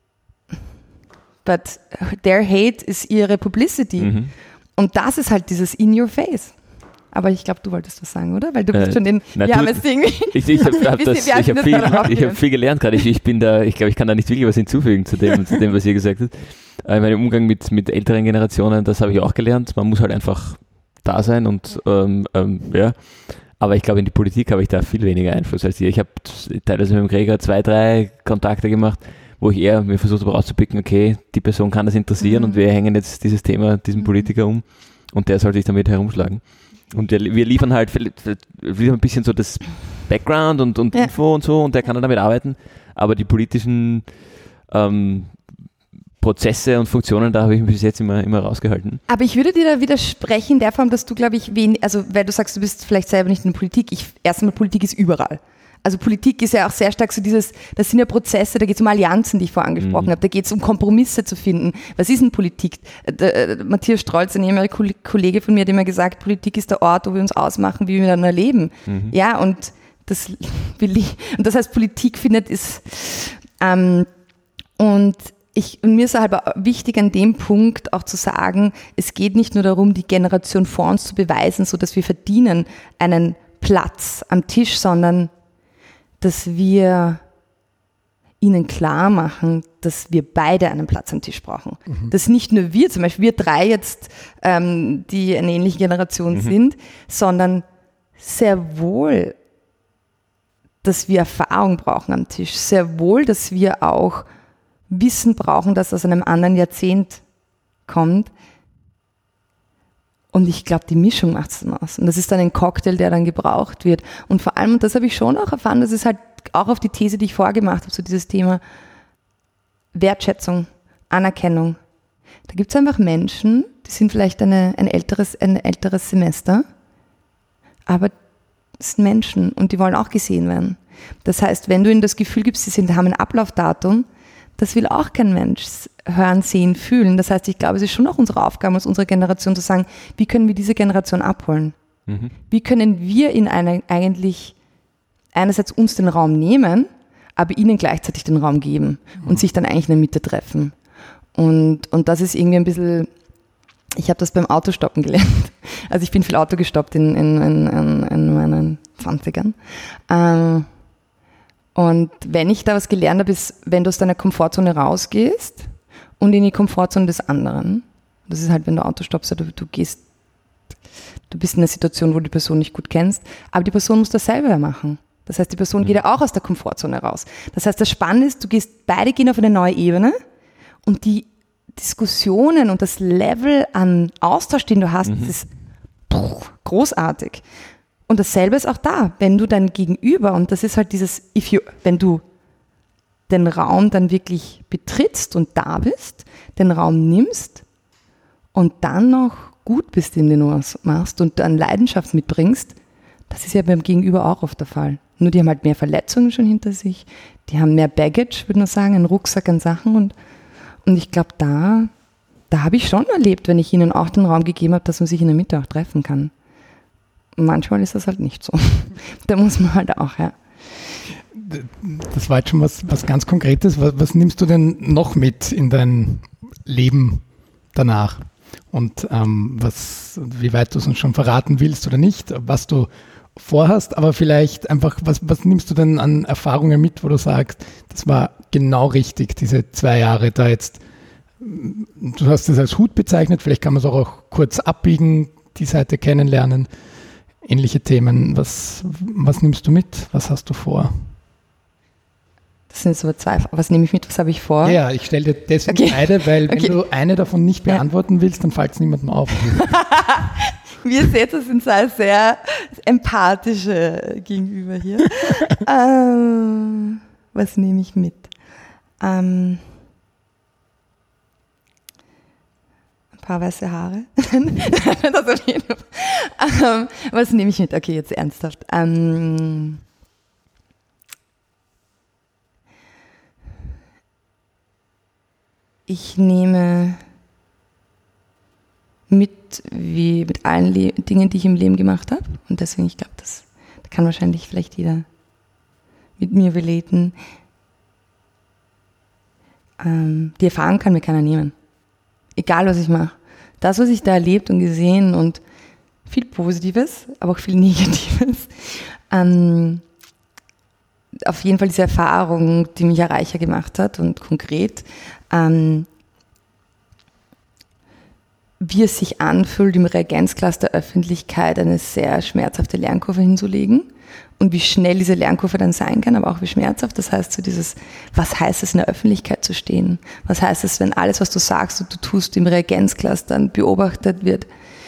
But their hate is ihre Publicity. Mhm. Und das ist halt dieses in your face. Aber ich glaube, du wolltest was sagen, oder? Weil du bist äh, schon den, na, wir du, haben jetzt irgendwie... Ich, ich habe hab ich hab viel, hab viel gelernt gerade. Ich, ich bin da, ich glaube, ich kann da nicht wirklich was hinzufügen zu dem, zu dem was ihr gesagt habt. Äh, mein Umgang mit, mit älteren Generationen, das habe ich auch gelernt. Man muss halt einfach da sein und ähm, ähm, ja. Aber ich glaube, in die Politik habe ich da viel weniger Einfluss als ihr. Ich habe teilweise mit dem Gregor zwei, drei Kontakte gemacht, wo ich eher mir versucht habe rauszupicken, okay, die Person kann das interessieren mhm. und wir hängen jetzt dieses Thema diesem Politiker um und der soll sich damit herumschlagen. Und wir, wir liefern halt ein bisschen so das Background und, und ja. Info und so und der kann dann damit arbeiten, aber die politischen ähm, Prozesse und Funktionen, da habe ich mich bis jetzt immer, immer rausgehalten. Aber ich würde dir da widersprechen in der Form, dass du, glaube ich, wen, also weil du sagst, du bist vielleicht selber nicht in der Politik, ich, erstmal Politik ist überall. Also Politik ist ja auch sehr stark so dieses, das sind ja Prozesse, da geht es um Allianzen, die ich vorher angesprochen mhm. habe, da geht es um Kompromisse zu finden. Was ist denn Politik? Der, der, Matthias Strolz, ein ehemaliger Kollege von mir, hat immer gesagt, Politik ist der Ort, wo wir uns ausmachen, wie wir miteinander leben. Mhm. Ja, und das, und das heißt, Politik findet ist, ähm, und Ich, und mir ist aber wichtig an dem Punkt auch zu sagen, es geht nicht nur darum, die Generation vor uns zu beweisen, so dass wir verdienen einen Platz am Tisch, sondern dass wir ihnen klar machen, dass wir beide einen Platz am Tisch brauchen. Mhm. Dass nicht nur wir, zum Beispiel wir drei jetzt, ähm, die eine ähnliche Generation mhm. sind, sondern sehr wohl, dass wir Erfahrung brauchen am Tisch. Sehr wohl, dass wir auch Wissen brauchen, das aus einem anderen Jahrzehnt kommt. Und ich glaube, die Mischung macht es dann aus. Und das ist dann ein Cocktail, der dann gebraucht wird. Und vor allem, und das habe ich schon auch erfahren, das ist halt auch auf die These, die ich vorgemacht habe, so dieses Thema Wertschätzung, Anerkennung. Da gibt es einfach Menschen, die sind vielleicht eine, ein, älteres, ein älteres Semester, aber es sind Menschen und die wollen auch gesehen werden. Das heißt, wenn du ihnen das Gefühl gibst, sie sind, haben ein Ablaufdatum, das will auch kein Mensch hören, sehen, fühlen. Das heißt, ich glaube, es ist schon auch unsere Aufgabe als unsere Generation zu sagen, wie können wir diese Generation abholen? Mhm. Wie können wir in eine, eigentlich einerseits uns den Raum nehmen, aber ihnen gleichzeitig den Raum geben mhm. und sich dann eigentlich in der Mitte treffen. Und, und das ist irgendwie ein bisschen, ich habe das beim Autostoppen gelernt. Also ich bin viel Auto gestoppt in, in, in, in meinen zwanzigern. Ähm, und wenn ich da was gelernt habe, ist, wenn du aus deiner Komfortzone rausgehst und in die Komfortzone des anderen, das ist halt, wenn du Auto stoppst, du, du gehst, du bist in einer Situation, wo du die Person nicht gut kennst, aber die Person muss das selber machen. Das heißt, die Person mhm. geht ja auch aus der Komfortzone raus. Das heißt, das Spannende ist, du gehst, beide gehen auf eine neue Ebene und die Diskussionen und das Level an Austausch, den du hast, mhm. das ist puh, großartig. Und dasselbe ist auch da, wenn du dein Gegenüber, und das ist halt dieses, if you, wenn du den Raum dann wirklich betrittst und da bist, den Raum nimmst und dann noch gut bist, in den du was machst und dann Leidenschaft mitbringst, das ist ja beim Gegenüber auch oft der Fall. Nur die haben halt mehr Verletzungen schon hinter sich, die haben mehr Baggage, würde man sagen, einen Rucksack an Sachen und, und ich glaube, da, da habe ich schon erlebt, wenn ich ihnen auch den Raum gegeben habe, dass man sich in der Mitte auch treffen kann. Manchmal ist das halt nicht so. Da muss man halt auch, ja. Das war jetzt schon was, was ganz Konkretes. Was, was nimmst du denn noch mit in dein Leben danach? Und ähm, was, wie weit du es uns schon verraten willst oder nicht, was du vorhast, aber vielleicht einfach, was, was nimmst du denn an Erfahrungen mit, wo du sagst, das war genau richtig, diese zwei Jahre da jetzt. Du hast es als Hut bezeichnet, vielleicht kann man es auch, auch kurz abbiegen, die Seite kennenlernen, ähnliche Themen. Was, was nimmst du mit? Was hast du vor? Das sind so zwei. Was nehme ich mit? Was habe ich vor? Ja, ich stelle dir deswegen okay. beide, weil wenn okay. du eine davon nicht beantworten willst, dann fällt es niemandem auf. Wie ihr seht, das sind zwei sehr empathische Gegenüber hier. ähm, was nehme ich mit? Ähm, ein paar weiße Haare. Das auf jeden Fall. Ähm, was nehme ich mit? Okay, jetzt ernsthaft. Ähm, Ich nehme mit, wie mit allen Le- Dingen, die ich im Leben gemacht habe. Und deswegen, ich glaube, das da kann wahrscheinlich vielleicht jeder mit mir relaten. Ähm, die Erfahrung kann mir keiner nehmen. Egal, was ich mache. Das, was ich da erlebt und gesehen und viel Positives, aber auch viel Negatives. Ähm, auf jeden Fall diese Erfahrung, die mich ja reicher gemacht hat und konkret, ähm, wie es sich anfühlt, im Reagenzglas der Öffentlichkeit eine sehr schmerzhafte Lernkurve hinzulegen und wie schnell diese Lernkurve dann sein kann, aber auch wie schmerzhaft. Das heißt so dieses, was heißt es, in der Öffentlichkeit zu stehen? Was heißt es, wenn alles, was du sagst und du tust, im Reagenzglas dann beobachtet wird?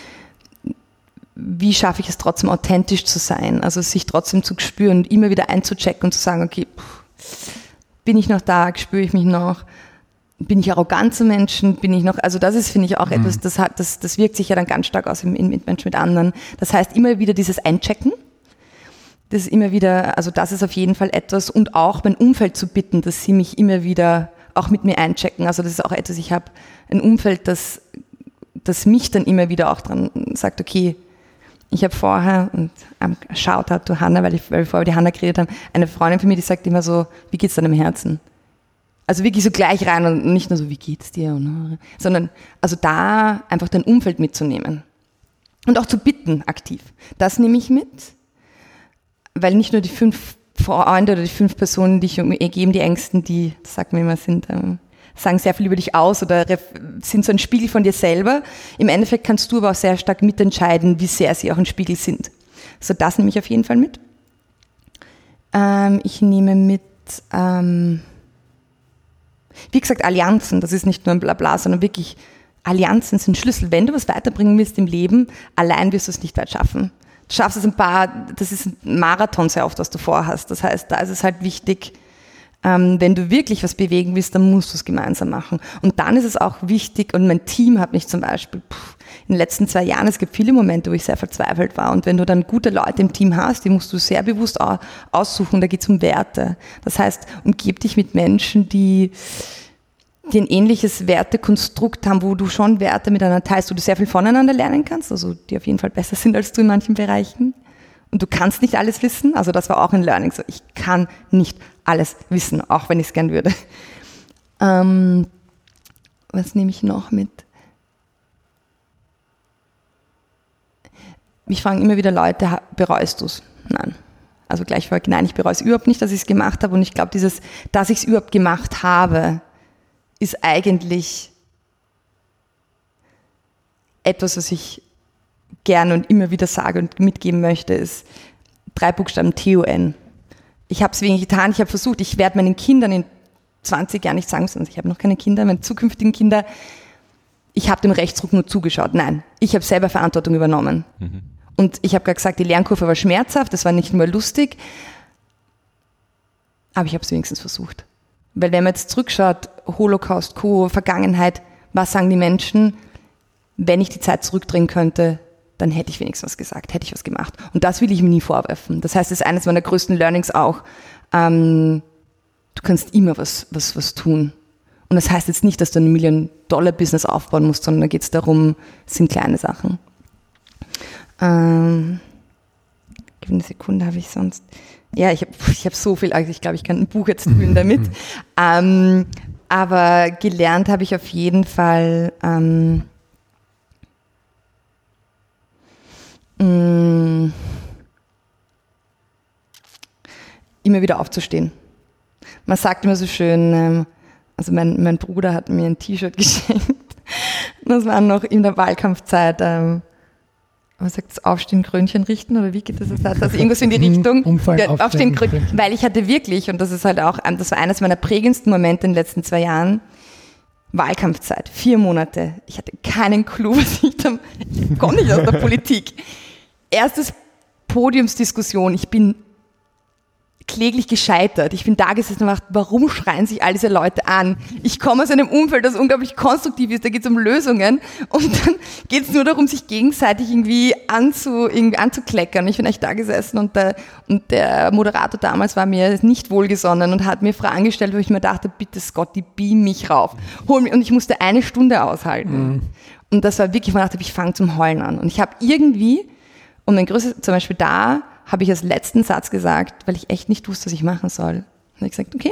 Wie schaffe ich es trotzdem authentisch zu sein, also sich trotzdem zu spüren und immer wieder einzuchecken und zu sagen, okay, pff, bin ich noch da, spüre ich mich noch, bin ich arrogant zu Menschen, bin ich noch, also das ist, finde ich, auch mhm. etwas, das, hat, das, das wirkt sich ja dann ganz stark aus im, im Mitmenschen mit anderen. Das heißt, immer wieder dieses Einchecken, das ist immer wieder, also das ist auf jeden Fall etwas und auch mein Umfeld zu bitten, dass sie mich immer wieder auch mit mir einchecken, also das ist auch etwas, ich habe ein Umfeld, das, das mich dann immer wieder auch dran sagt, okay, ich habe vorher, und um, Shoutout to Hannah, weil, ich, weil wir vorher über die Hannah geredet haben, eine Freundin von mir, die sagt immer so, wie geht's deinem Herzen? Also wirklich so gleich rein und nicht nur so, wie geht's dir? Sondern also da einfach dein Umfeld mitzunehmen. Und auch zu bitten aktiv. Das nehme ich mit, weil nicht nur die fünf Freunde oder die fünf Personen, die ich umgeben, die Ängsten, die, das sagt man immer, sind, ähm, sagen sehr viel über dich aus oder sind so ein Spiegel von dir selber. Im Endeffekt kannst du aber auch sehr stark mitentscheiden, wie sehr sie auch ein Spiegel sind. So, das nehme ich auf jeden Fall mit. Ähm, ich nehme mit, ähm, wie gesagt, Allianzen. Das ist nicht nur ein Blabla, sondern wirklich Allianzen sind Schlüssel. Wenn du was weiterbringen willst im Leben, allein wirst du es nicht weit schaffen. Du schaffst es ein paar, das ist ein Marathon sehr oft, was du vorhast. Das heißt, da ist es halt wichtig, Ähm, wenn du wirklich was bewegen willst, dann musst du es gemeinsam machen. Und dann ist es auch wichtig, und mein Team hat mich zum Beispiel pff, in den letzten zwei Jahren, es gibt viele Momente, wo ich sehr verzweifelt war. Und wenn du dann gute Leute im Team hast, die musst du sehr bewusst aussuchen, da geht es um Werte. Das heißt, umgib dich mit Menschen, die, die ein ähnliches Wertekonstrukt haben, wo du schon Werte miteinander teilst, wo du sehr viel voneinander lernen kannst, also die auf jeden Fall besser sind als du in manchen Bereichen. Und du kannst nicht alles wissen. Also das war auch ein Learning. So, ich kann nicht alles wissen, auch wenn ich es gern würde. Ähm, was nehme ich noch mit? Mich fragen immer wieder Leute, bereust du es? Nein. Also gleich vorweg, nein, ich bereue es überhaupt nicht, dass ich es gemacht habe. Und ich glaube, dieses, dass ich es überhaupt gemacht habe, ist eigentlich etwas, was ich gerne und immer wieder sage und mitgeben möchte, ist drei Buchstaben T O N. Ich habe es wenig getan, ich habe versucht, ich werde meinen Kindern in zwanzig Jahren nicht sagen müssen, ich habe noch keine Kinder, meine zukünftigen Kinder, ich habe dem Rechtsruck nur zugeschaut. Nein, ich habe selber Verantwortung übernommen. Mhm. Und ich habe gerade gesagt, die Lernkurve war schmerzhaft, das war nicht nur lustig, aber ich habe es wenigstens versucht. Weil wenn man jetzt zurückschaut, Holocaust, Co., Vergangenheit, was sagen die Menschen? Wenn ich die Zeit zurückdrehen könnte, dann hätte ich wenigstens was gesagt, hätte ich was gemacht. Und das will ich mir nie vorwerfen. Das heißt, das ist eines meiner größten Learnings auch. Ähm, du kannst immer was, was, was tun. Und das heißt jetzt nicht, dass du ein Million-Dollar-Business aufbauen musst, sondern da geht es darum, es sind kleine Sachen. Ähm, eine Sekunde habe ich sonst. Ja, ich habe ich hab so viel, also ich glaube, ich kann ein Buch jetzt füllen damit. ähm, aber gelernt habe ich auf jeden Fall, ähm, mh, immer wieder aufzustehen. Man sagt immer so schön, ähm, also mein, mein Bruder hat mir ein T-Shirt geschenkt. Das war noch in der Wahlkampfzeit. Ähm, was sagt das? Aufstehen, Krönchen richten oder wie geht das? Also irgendwas in die Richtung. Umfallen, ja, aufstehen, Krönchen. Weil ich hatte wirklich, und das ist halt auch, das war eines meiner prägendsten Momente in den letzten zwei Jahren, Wahlkampfzeit, vier Monate. Ich hatte keinen Clou, was ich da, ich komme nicht aus der Politik. Erstes Podiumsdiskussion, ich bin kläglich gescheitert. Ich bin da gesessen und dachte, warum schreien sich all diese Leute an? Ich komme aus einem Umfeld, das unglaublich konstruktiv ist, da geht es um Lösungen und dann geht es nur darum, sich gegenseitig irgendwie, anzu, irgendwie anzukleckern. Ich bin echt da gesessen und der, und der Moderator damals war mir nicht wohlgesonnen und hat mir Fragen gestellt, wo ich mir dachte, bitte Scotty, beam mich rauf. Hol mich. Und ich musste eine Stunde aushalten. Mhm. Und das war wirklich, man dachte, ich fange zum Heulen an. Und ich habe irgendwie, und mein größtes, zum Beispiel da, habe ich als letzten Satz gesagt, weil ich echt nicht wusste, was ich machen soll. Und ich habe gesagt, okay.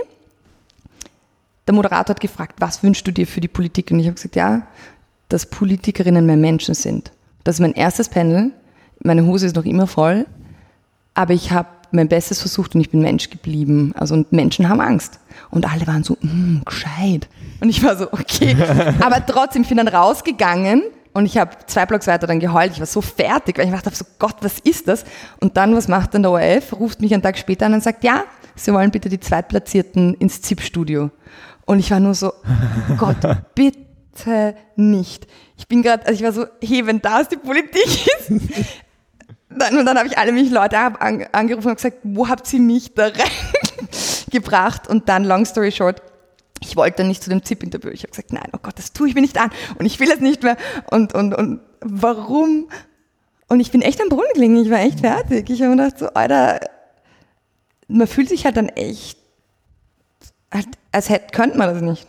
Der Moderator hat gefragt, was wünschst du dir für die Politik? Und ich habe gesagt, ja, dass Politikerinnen mehr Menschen sind. Das ist mein erstes Panel. Meine Hose ist noch immer voll. Aber ich habe mein Bestes versucht und ich bin Mensch geblieben. Also, und Menschen haben Angst. Und alle waren so, mm, gescheit. Und ich war so, okay. Aber trotzdem, ich bin dann rausgegangen. Und ich habe zwei Blocks weiter dann geheult. Ich war so fertig, weil ich dachte so, Gott, was ist das? Und dann, was macht dann der O R F? Ruft mich einen Tag später an und sagt, ja, Sie wollen bitte die Zweitplatzierten ins Z I P-Studio. Und ich war nur so, Gott, bitte nicht. Ich bin gerade, also ich war so, hey, wenn das die Politik ist. Dann, und dann habe ich alle mich Leute angerufen und gesagt, wo habt ihr mich da reingebracht? Und dann, long story short, ich wollte dann nicht zu dem Z I P-Interview. Ich habe gesagt, nein, oh Gott, das tue ich mir nicht an und ich will es nicht mehr und, und, und warum? Und ich bin echt am Boden gelegen, ich war echt fertig. Ich habe mir gedacht, so, Alter, man fühlt sich halt dann echt, halt, als hätte, könnte man das nicht.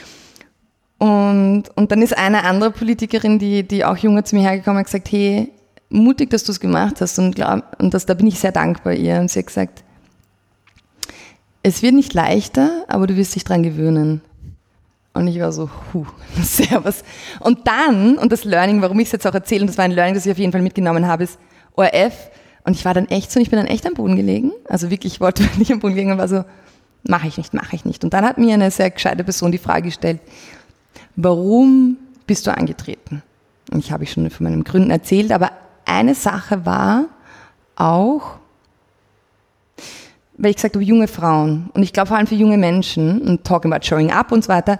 Und, und dann ist eine andere Politikerin, die, die auch jünger zu mir hergekommen und gesagt, hey, mutig, dass du es gemacht hast und, glaub, und das, da bin ich sehr dankbar ihr. Und sie hat gesagt, es wird nicht leichter, aber du wirst dich dran gewöhnen. Und ich war so, huh, servus. Und dann, und das Learning, warum ich es jetzt auch erzähle, und das war ein Learning, das ich auf jeden Fall mitgenommen habe, ist O R F. Und ich war dann echt so, und ich bin dann echt am Boden gelegen. Also wirklich, ich wollte nicht am Boden gelegen und war so, mache ich nicht, mache ich nicht. Und dann hat mir eine sehr gescheite Person die Frage gestellt, warum bist du angetreten? Und ich habe ich schon von meinen Gründen erzählt, aber eine Sache war auch, weil ich gesagt habe, junge Frauen und ich glaube vor allem für junge Menschen und talking about showing up und so weiter.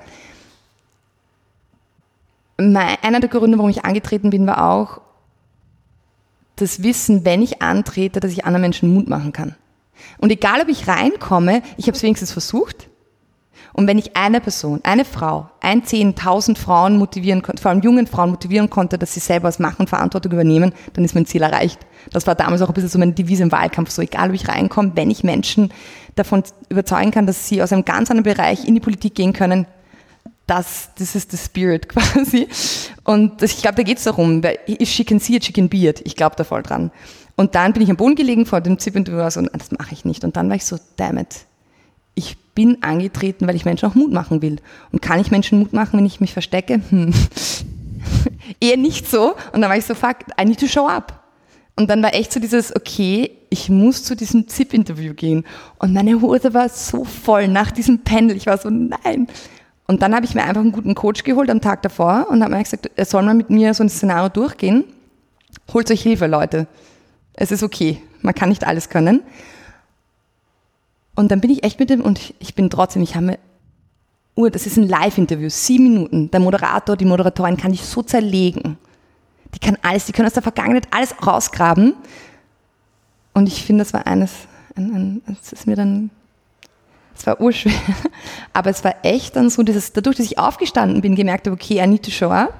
Einer der Gründe, warum ich angetreten bin, war auch das Wissen, wenn ich antrete, dass ich anderen Menschen Mut machen kann. Und egal, ob ich reinkomme, ich habe es wenigstens versucht. Und wenn ich eine Person, eine Frau, ein, zehn, tausend Frauen motivieren konnte, vor allem jungen Frauen motivieren konnte, dass sie selber was machen, Verantwortung übernehmen, dann ist mein Ziel erreicht. Das war damals auch ein bisschen so meine Devise im Wahlkampf, so egal, ob ich reinkomme, wenn ich Menschen davon überzeugen kann, dass sie aus einem ganz anderen Bereich in die Politik gehen können, das, das ist the spirit quasi. Und das, ich glaube, da geht es darum, if she can see it, she can be it. Ich glaube da voll dran. Und dann bin ich am Boden gelegen vor dem ZIP-Interview und das mache ich nicht. Und dann war ich so, damn it, ich bin angetreten, weil ich Menschen auch Mut machen will. Und kann ich Menschen Mut machen, wenn ich mich verstecke? Hm. Eher nicht so. Und dann war ich so, fuck, I need to show up. Und dann war echt so dieses, okay, ich muss zu diesem ZIP-Interview gehen. Und meine Hose war so voll nach diesem Panel. Ich war so, nein. Und dann habe ich mir einfach einen guten Coach geholt am Tag davor und habe mir gesagt, er soll mal mit mir so ein Szenario durchgehen. Holt euch Hilfe, Leute. Es ist okay. Man kann nicht alles können. Und dann bin ich echt mit dem, und ich bin trotzdem, ich habe mir, oh, das ist ein Live-Interview, sieben Minuten. Der Moderator, die Moderatorin kann dich so zerlegen. Die kann alles, die können aus der Vergangenheit alles rausgraben. Und ich finde, das war eines, ein, ein, das ist mir dann, es war urschwer. Aber es war echt dann so, dieses, dadurch, dass ich aufgestanden bin, gemerkt habe, okay, I need to show up.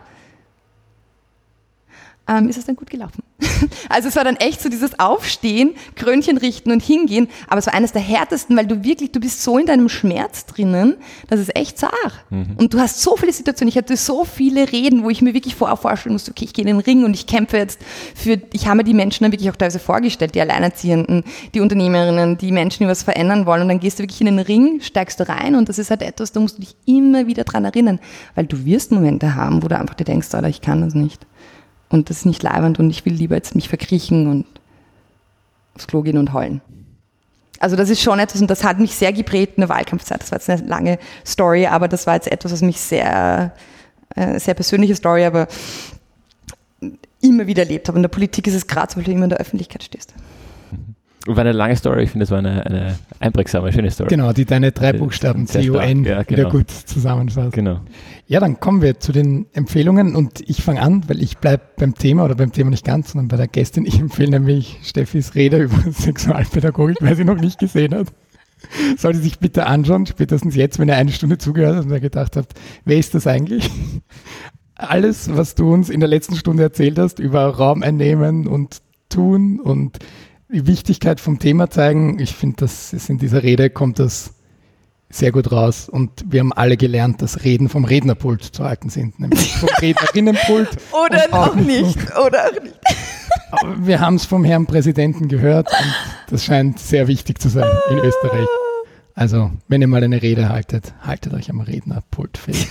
Ähm, ist es dann gut gelaufen. Also es war dann echt so dieses Aufstehen, Krönchen richten und hingehen, aber es war eines der härtesten, weil du wirklich, du bist so in deinem Schmerz drinnen, das ist echt zart. Mhm. Und du hast so viele Situationen, ich hatte so viele Reden, wo ich mir wirklich vorher vorstellen musste, okay, ich gehe in den Ring und ich kämpfe jetzt für, ich habe mir die Menschen dann wirklich auch teilweise vorgestellt, die Alleinerziehenden, die Unternehmerinnen, die Menschen, die was verändern wollen, und dann gehst du wirklich in den Ring, steigst du rein, und das ist halt etwas, da musst du dich immer wieder dran erinnern, weil du wirst Momente haben, wo du einfach dir denkst, Alter, ich kann das nicht. Und das ist nicht leibend und ich will lieber jetzt mich verkriechen und aufs Klo gehen und heulen. Also das ist schon etwas, und das hat mich sehr geprägt in der Wahlkampfzeit. Das war jetzt eine lange Story, aber das war jetzt etwas, was mich sehr, äh, sehr persönliche Story, aber immer wieder erlebt habe. In der Politik ist es gerade so, weil du immer in der Öffentlichkeit stehst. War eine lange Story, ich finde, es war eine, eine einprägsame, schöne Story. Genau, die deine drei Buchstaben C O N ja, genau. wieder gut zusammenfasst. Genau. Ja, dann kommen wir zu den Empfehlungen, und ich fange an, weil ich bleibe beim Thema, oder beim Thema nicht ganz, sondern bei der Gästin. Ich empfehle nämlich Steffis Rede über Sexualpädagogik, wer sie noch nicht gesehen hat. Sollte sich bitte anschauen, spätestens jetzt, wenn ihr eine Stunde zugehört habt und ihr gedacht habt, wer ist das eigentlich? Alles, was du uns in der letzten Stunde erzählt hast über Raum einnehmen und tun und die Wichtigkeit vom Thema zeigen, ich finde, dass in dieser Rede kommt das sehr gut raus, und wir haben alle gelernt, dass Reden vom Rednerpult zu halten sind, nämlich vom Rednerinnenpult. Oder auch nicht, oder auch nicht. Aber wir haben es vom Herrn Präsidenten gehört, und das scheint sehr wichtig zu sein in Österreich. Also, wenn ihr mal eine Rede haltet, haltet euch am Rednerpult fest.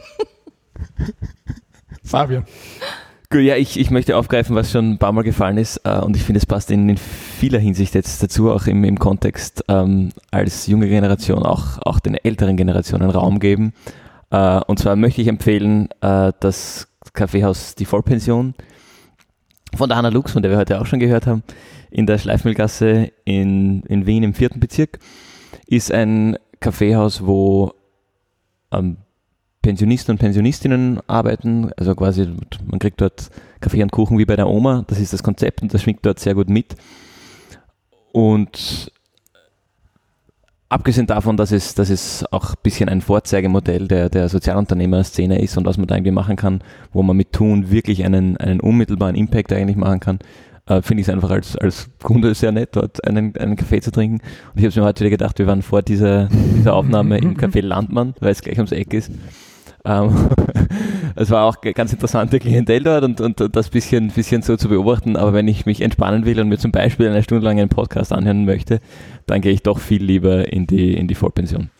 Fabian. Gut, ja, ich, ich möchte aufgreifen, was schon ein paar Mal gefallen ist, äh, und ich finde, es passt in, in vieler Hinsicht jetzt dazu, auch im, im Kontext ähm, als junge Generation auch, auch den älteren Generationen Raum geben. Äh, und zwar möchte ich empfehlen äh, das Kaffeehaus Die Vollpension von der Hanna Lux, von der wir heute auch schon gehört haben, in der Schleifmühlgasse in, in Wien im vierten Bezirk, ist ein Kaffeehaus, wo ähm, Pensionisten und Pensionistinnen arbeiten, also quasi man kriegt dort Kaffee und Kuchen wie bei der Oma, das ist das Konzept, und das schwingt dort sehr gut mit. Und abgesehen davon, dass es, dass es auch ein bisschen ein Vorzeigemodell der, der Sozialunternehmer-Szene ist und was man da irgendwie machen kann, wo man mit Tun wirklich einen, einen unmittelbaren Impact eigentlich machen kann, äh, finde ich es einfach als, als Kunde sehr nett, dort einen, einen Kaffee zu trinken. Und ich habe mir heute wieder gedacht, wir waren vor dieser, dieser Aufnahme im Café Landmann, weil es gleich ums Eck ist. Ähm, es war auch ganz interessante Klientel dort, und, und das bisschen, bisschen so zu beobachten, aber wenn ich mich entspannen will und mir zum Beispiel eine Stunde lang einen Podcast anhören möchte, dann gehe ich doch viel lieber in die, in die Vollpension.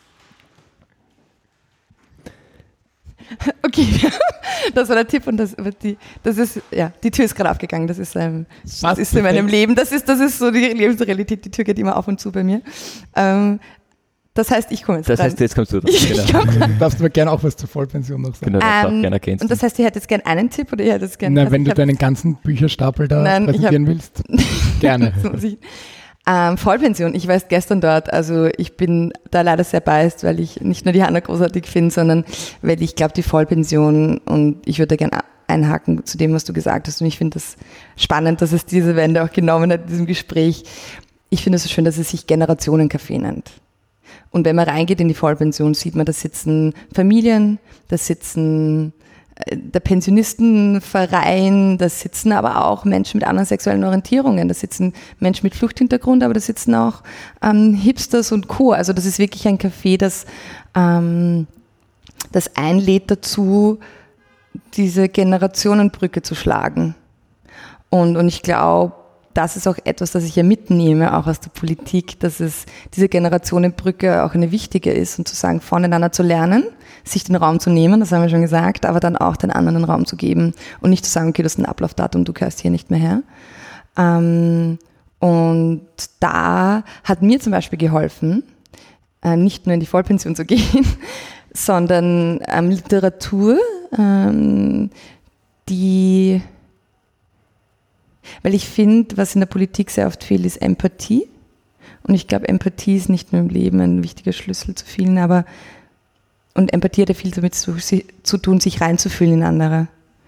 Okay, das war der Tipp, und das, die, das ist, ja, die Tür ist gerade aufgegangen, das ist, ähm, das ist in meinem Leben, das ist, das ist so die Lebensrealität, die Tür geht immer auf und zu bei mir. Ähm, Das heißt, ich komme jetzt Das rein. heißt, jetzt kommst du dran. Ich, Genau. ich komm rein. Darfst du mir gerne auch was zur Vollpension noch sagen? Genau, das Ähm, auch gerne ergänzen. Und das heißt, ihr hättet gerne einen Tipp, oder ihr hättet gerne... Na, also wenn du hab, deinen ganzen Bücherstapel da Nein, präsentieren hab, willst, gerne. ähm, Vollpension, ich war erst gestern dort, also ich bin da leider sehr biased, weil ich nicht nur die Hanna großartig finde, sondern weil ich glaube, die Vollpension, und ich würde da gerne einhaken zu dem, was du gesagt hast, und ich finde das spannend, dass es diese Wende auch genommen hat in diesem Gespräch. Ich finde es so schön, dass es sich Generationencafé nennt. Und wenn man reingeht in die Vollpension, sieht man, da sitzen Familien, da sitzen äh, der Pensionistenverein, da sitzen aber auch Menschen mit anderen sexuellen Orientierungen, da sitzen Menschen mit Fluchthintergrund, aber da sitzen auch ähm, Hipsters und Co. Also das ist wirklich ein Café, das, ähm, das einlädt dazu, diese Generationenbrücke zu schlagen. Und, und ich glaube, das ist auch etwas, das ich ja mitnehme, auch aus der Politik, dass es diese Generationenbrücke auch eine wichtige ist und zu sagen, voneinander zu lernen, sich den Raum zu nehmen, das haben wir schon gesagt, aber dann auch den anderen den Raum zu geben und nicht zu sagen, okay, das ist ein Ablaufdatum, du gehörst hier nicht mehr her. Ähm, und da hat mir zum Beispiel geholfen, äh, nicht nur in die Vollpension zu gehen, sondern ähm, Literatur, ähm, die, weil ich finde, was in der Politik sehr oft fehlt, ist Empathie. Und ich glaube, Empathie ist nicht nur im Leben ein wichtiger Schlüssel zu vielen, aber und Empathie hat ja viel damit zu, zu tun, sich reinzufühlen in andere.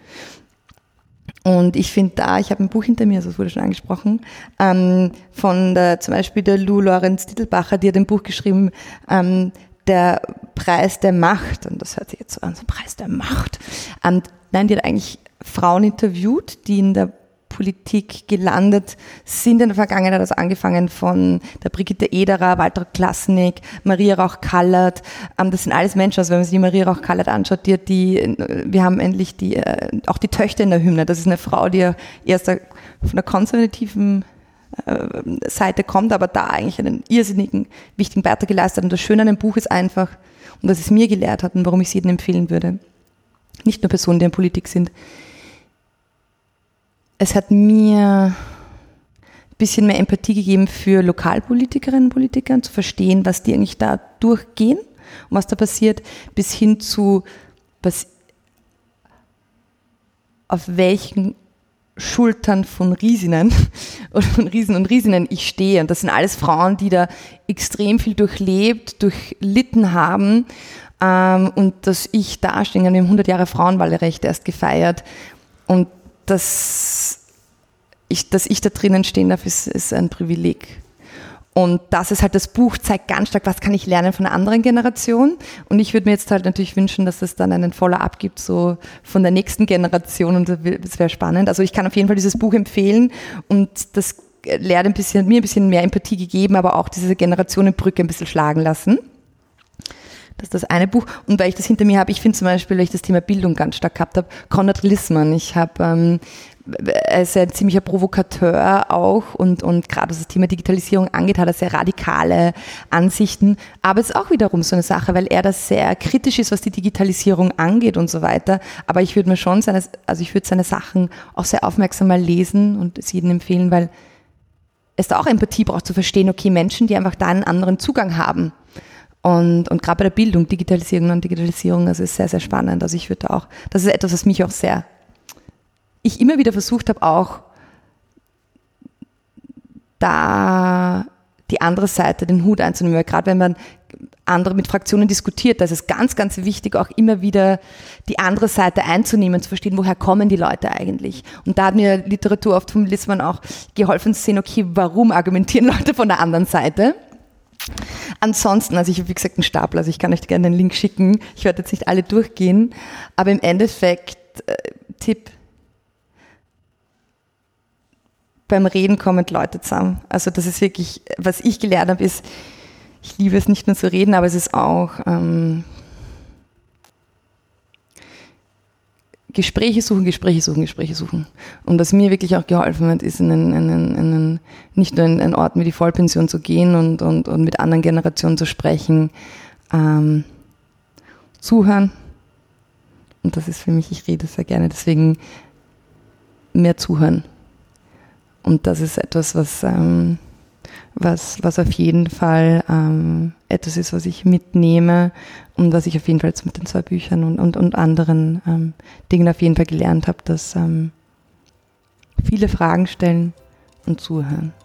Und ich finde da, ich habe ein Buch hinter mir, also es wurde schon angesprochen, ähm, von der, zum Beispiel der Lou Lorenz Dittelbacher, die hat ein Buch geschrieben, ähm, der Preis der Macht, und das hört sich jetzt so an, so Preis der Macht. Und nein, die hat eigentlich Frauen interviewt, die in der Politik gelandet sind in der Vergangenheit, also angefangen von der Brigitte Ederer, Walter Klasnik, Maria Rauch-Kallert, das sind alles Menschen, also wenn man sich die Maria Rauch-Kallert anschaut, die, die, wir haben endlich die, auch die Töchter in der Hymne, das ist eine Frau, die ja erst von der konservativen Seite kommt, aber da eigentlich einen irrsinnigen, wichtigen Beitrag geleistet hat. Und das Schöne an dem Buch ist einfach, und was es mir gelehrt hat und warum ich es jedem empfehlen würde, nicht nur Personen, die in Politik sind, es hat mir ein bisschen mehr Empathie gegeben für Lokalpolitikerinnen und Politiker, zu verstehen, was die eigentlich da durchgehen und was da passiert, bis hin zu, was, auf welchen Schultern von Riesinnen oder von Riesen und Riesinnen ich stehe. Und das sind alles Frauen, die da extrem viel durchlebt, durchlitten haben. Ähm, und dass ich da stehe, wir haben hundert Jahre Frauenwahlrecht erst gefeiert. Und dass ich, dass ich da drinnen stehen darf, ist, ist ein Privileg. Und das ist halt, das Buch zeigt ganz stark, was kann ich lernen von einer anderen Generation. Und ich würde mir jetzt halt natürlich wünschen, dass es dann einen Follow-up gibt, so von der nächsten Generation. Und das wäre spannend. Also ich kann auf jeden Fall dieses Buch empfehlen. Und das lehrt ein bisschen, mir ein bisschen mehr Empathie gegeben, aber auch diese Generationenbrücke ein bisschen schlagen lassen. Das ist das eine Buch. Und weil ich das hinter mir habe, ich finde zum Beispiel, weil ich das Thema Bildung ganz stark gehabt habe, Konrad Lissmann. Ich habe, ähm, er ist ein ziemlicher Provokateur auch und, und gerade was das Thema Digitalisierung angeht, hat er sehr radikale Ansichten. Aber es ist auch wiederum so eine Sache, weil er da sehr kritisch ist, was die Digitalisierung angeht und so weiter. Aber ich würde mir schon seine, also ich würde seine Sachen auch sehr aufmerksam mal lesen und es jedem empfehlen, weil es da auch Empathie braucht, zu verstehen, okay, Menschen, die einfach da einen anderen Zugang haben. Und, und gerade bei der Bildung, Digitalisierung und Digitalisierung, das ist sehr, sehr spannend. Also ich würde auch, das ist etwas, was mich auch sehr, ich immer wieder versucht habe, auch da die andere Seite, den Hut einzunehmen. Weil gerade wenn man andere mit Fraktionen diskutiert, da ist es ganz, ganz wichtig, auch immer wieder die andere Seite einzunehmen, zu verstehen, woher kommen die Leute eigentlich. Und da hat mir Literatur oft vom Lissmann auch geholfen zu sehen, okay, warum argumentieren Leute von der anderen Seite? Ansonsten, also ich habe wie gesagt einen Stapel, also ich kann euch gerne den Link schicken. Ich werde jetzt nicht alle durchgehen, aber im Endeffekt äh, Tipp, beim Reden kommen Leute zusammen. Also das ist wirklich, was ich gelernt habe, ist, ich liebe es nicht nur zu reden, aber es ist auch ähm, Gespräche suchen, Gespräche suchen, Gespräche suchen. Und was mir wirklich auch geholfen hat, ist in einen, einen, einen, nicht nur in einen Ort wie die Vollpension zu gehen und, und, und mit anderen Generationen zu sprechen, ähm, zuhören. Und das ist für mich, ich rede sehr gerne, deswegen mehr zuhören. Und das ist etwas, was, ähm, was, was auf jeden Fall ähm, etwas ist, was ich mitnehme und was ich auf jeden Fall jetzt mit den zwei Büchern und, und, und anderen ähm, Dingen auf jeden Fall gelernt habe, dass ähm, viele Fragen stellen und zuhören.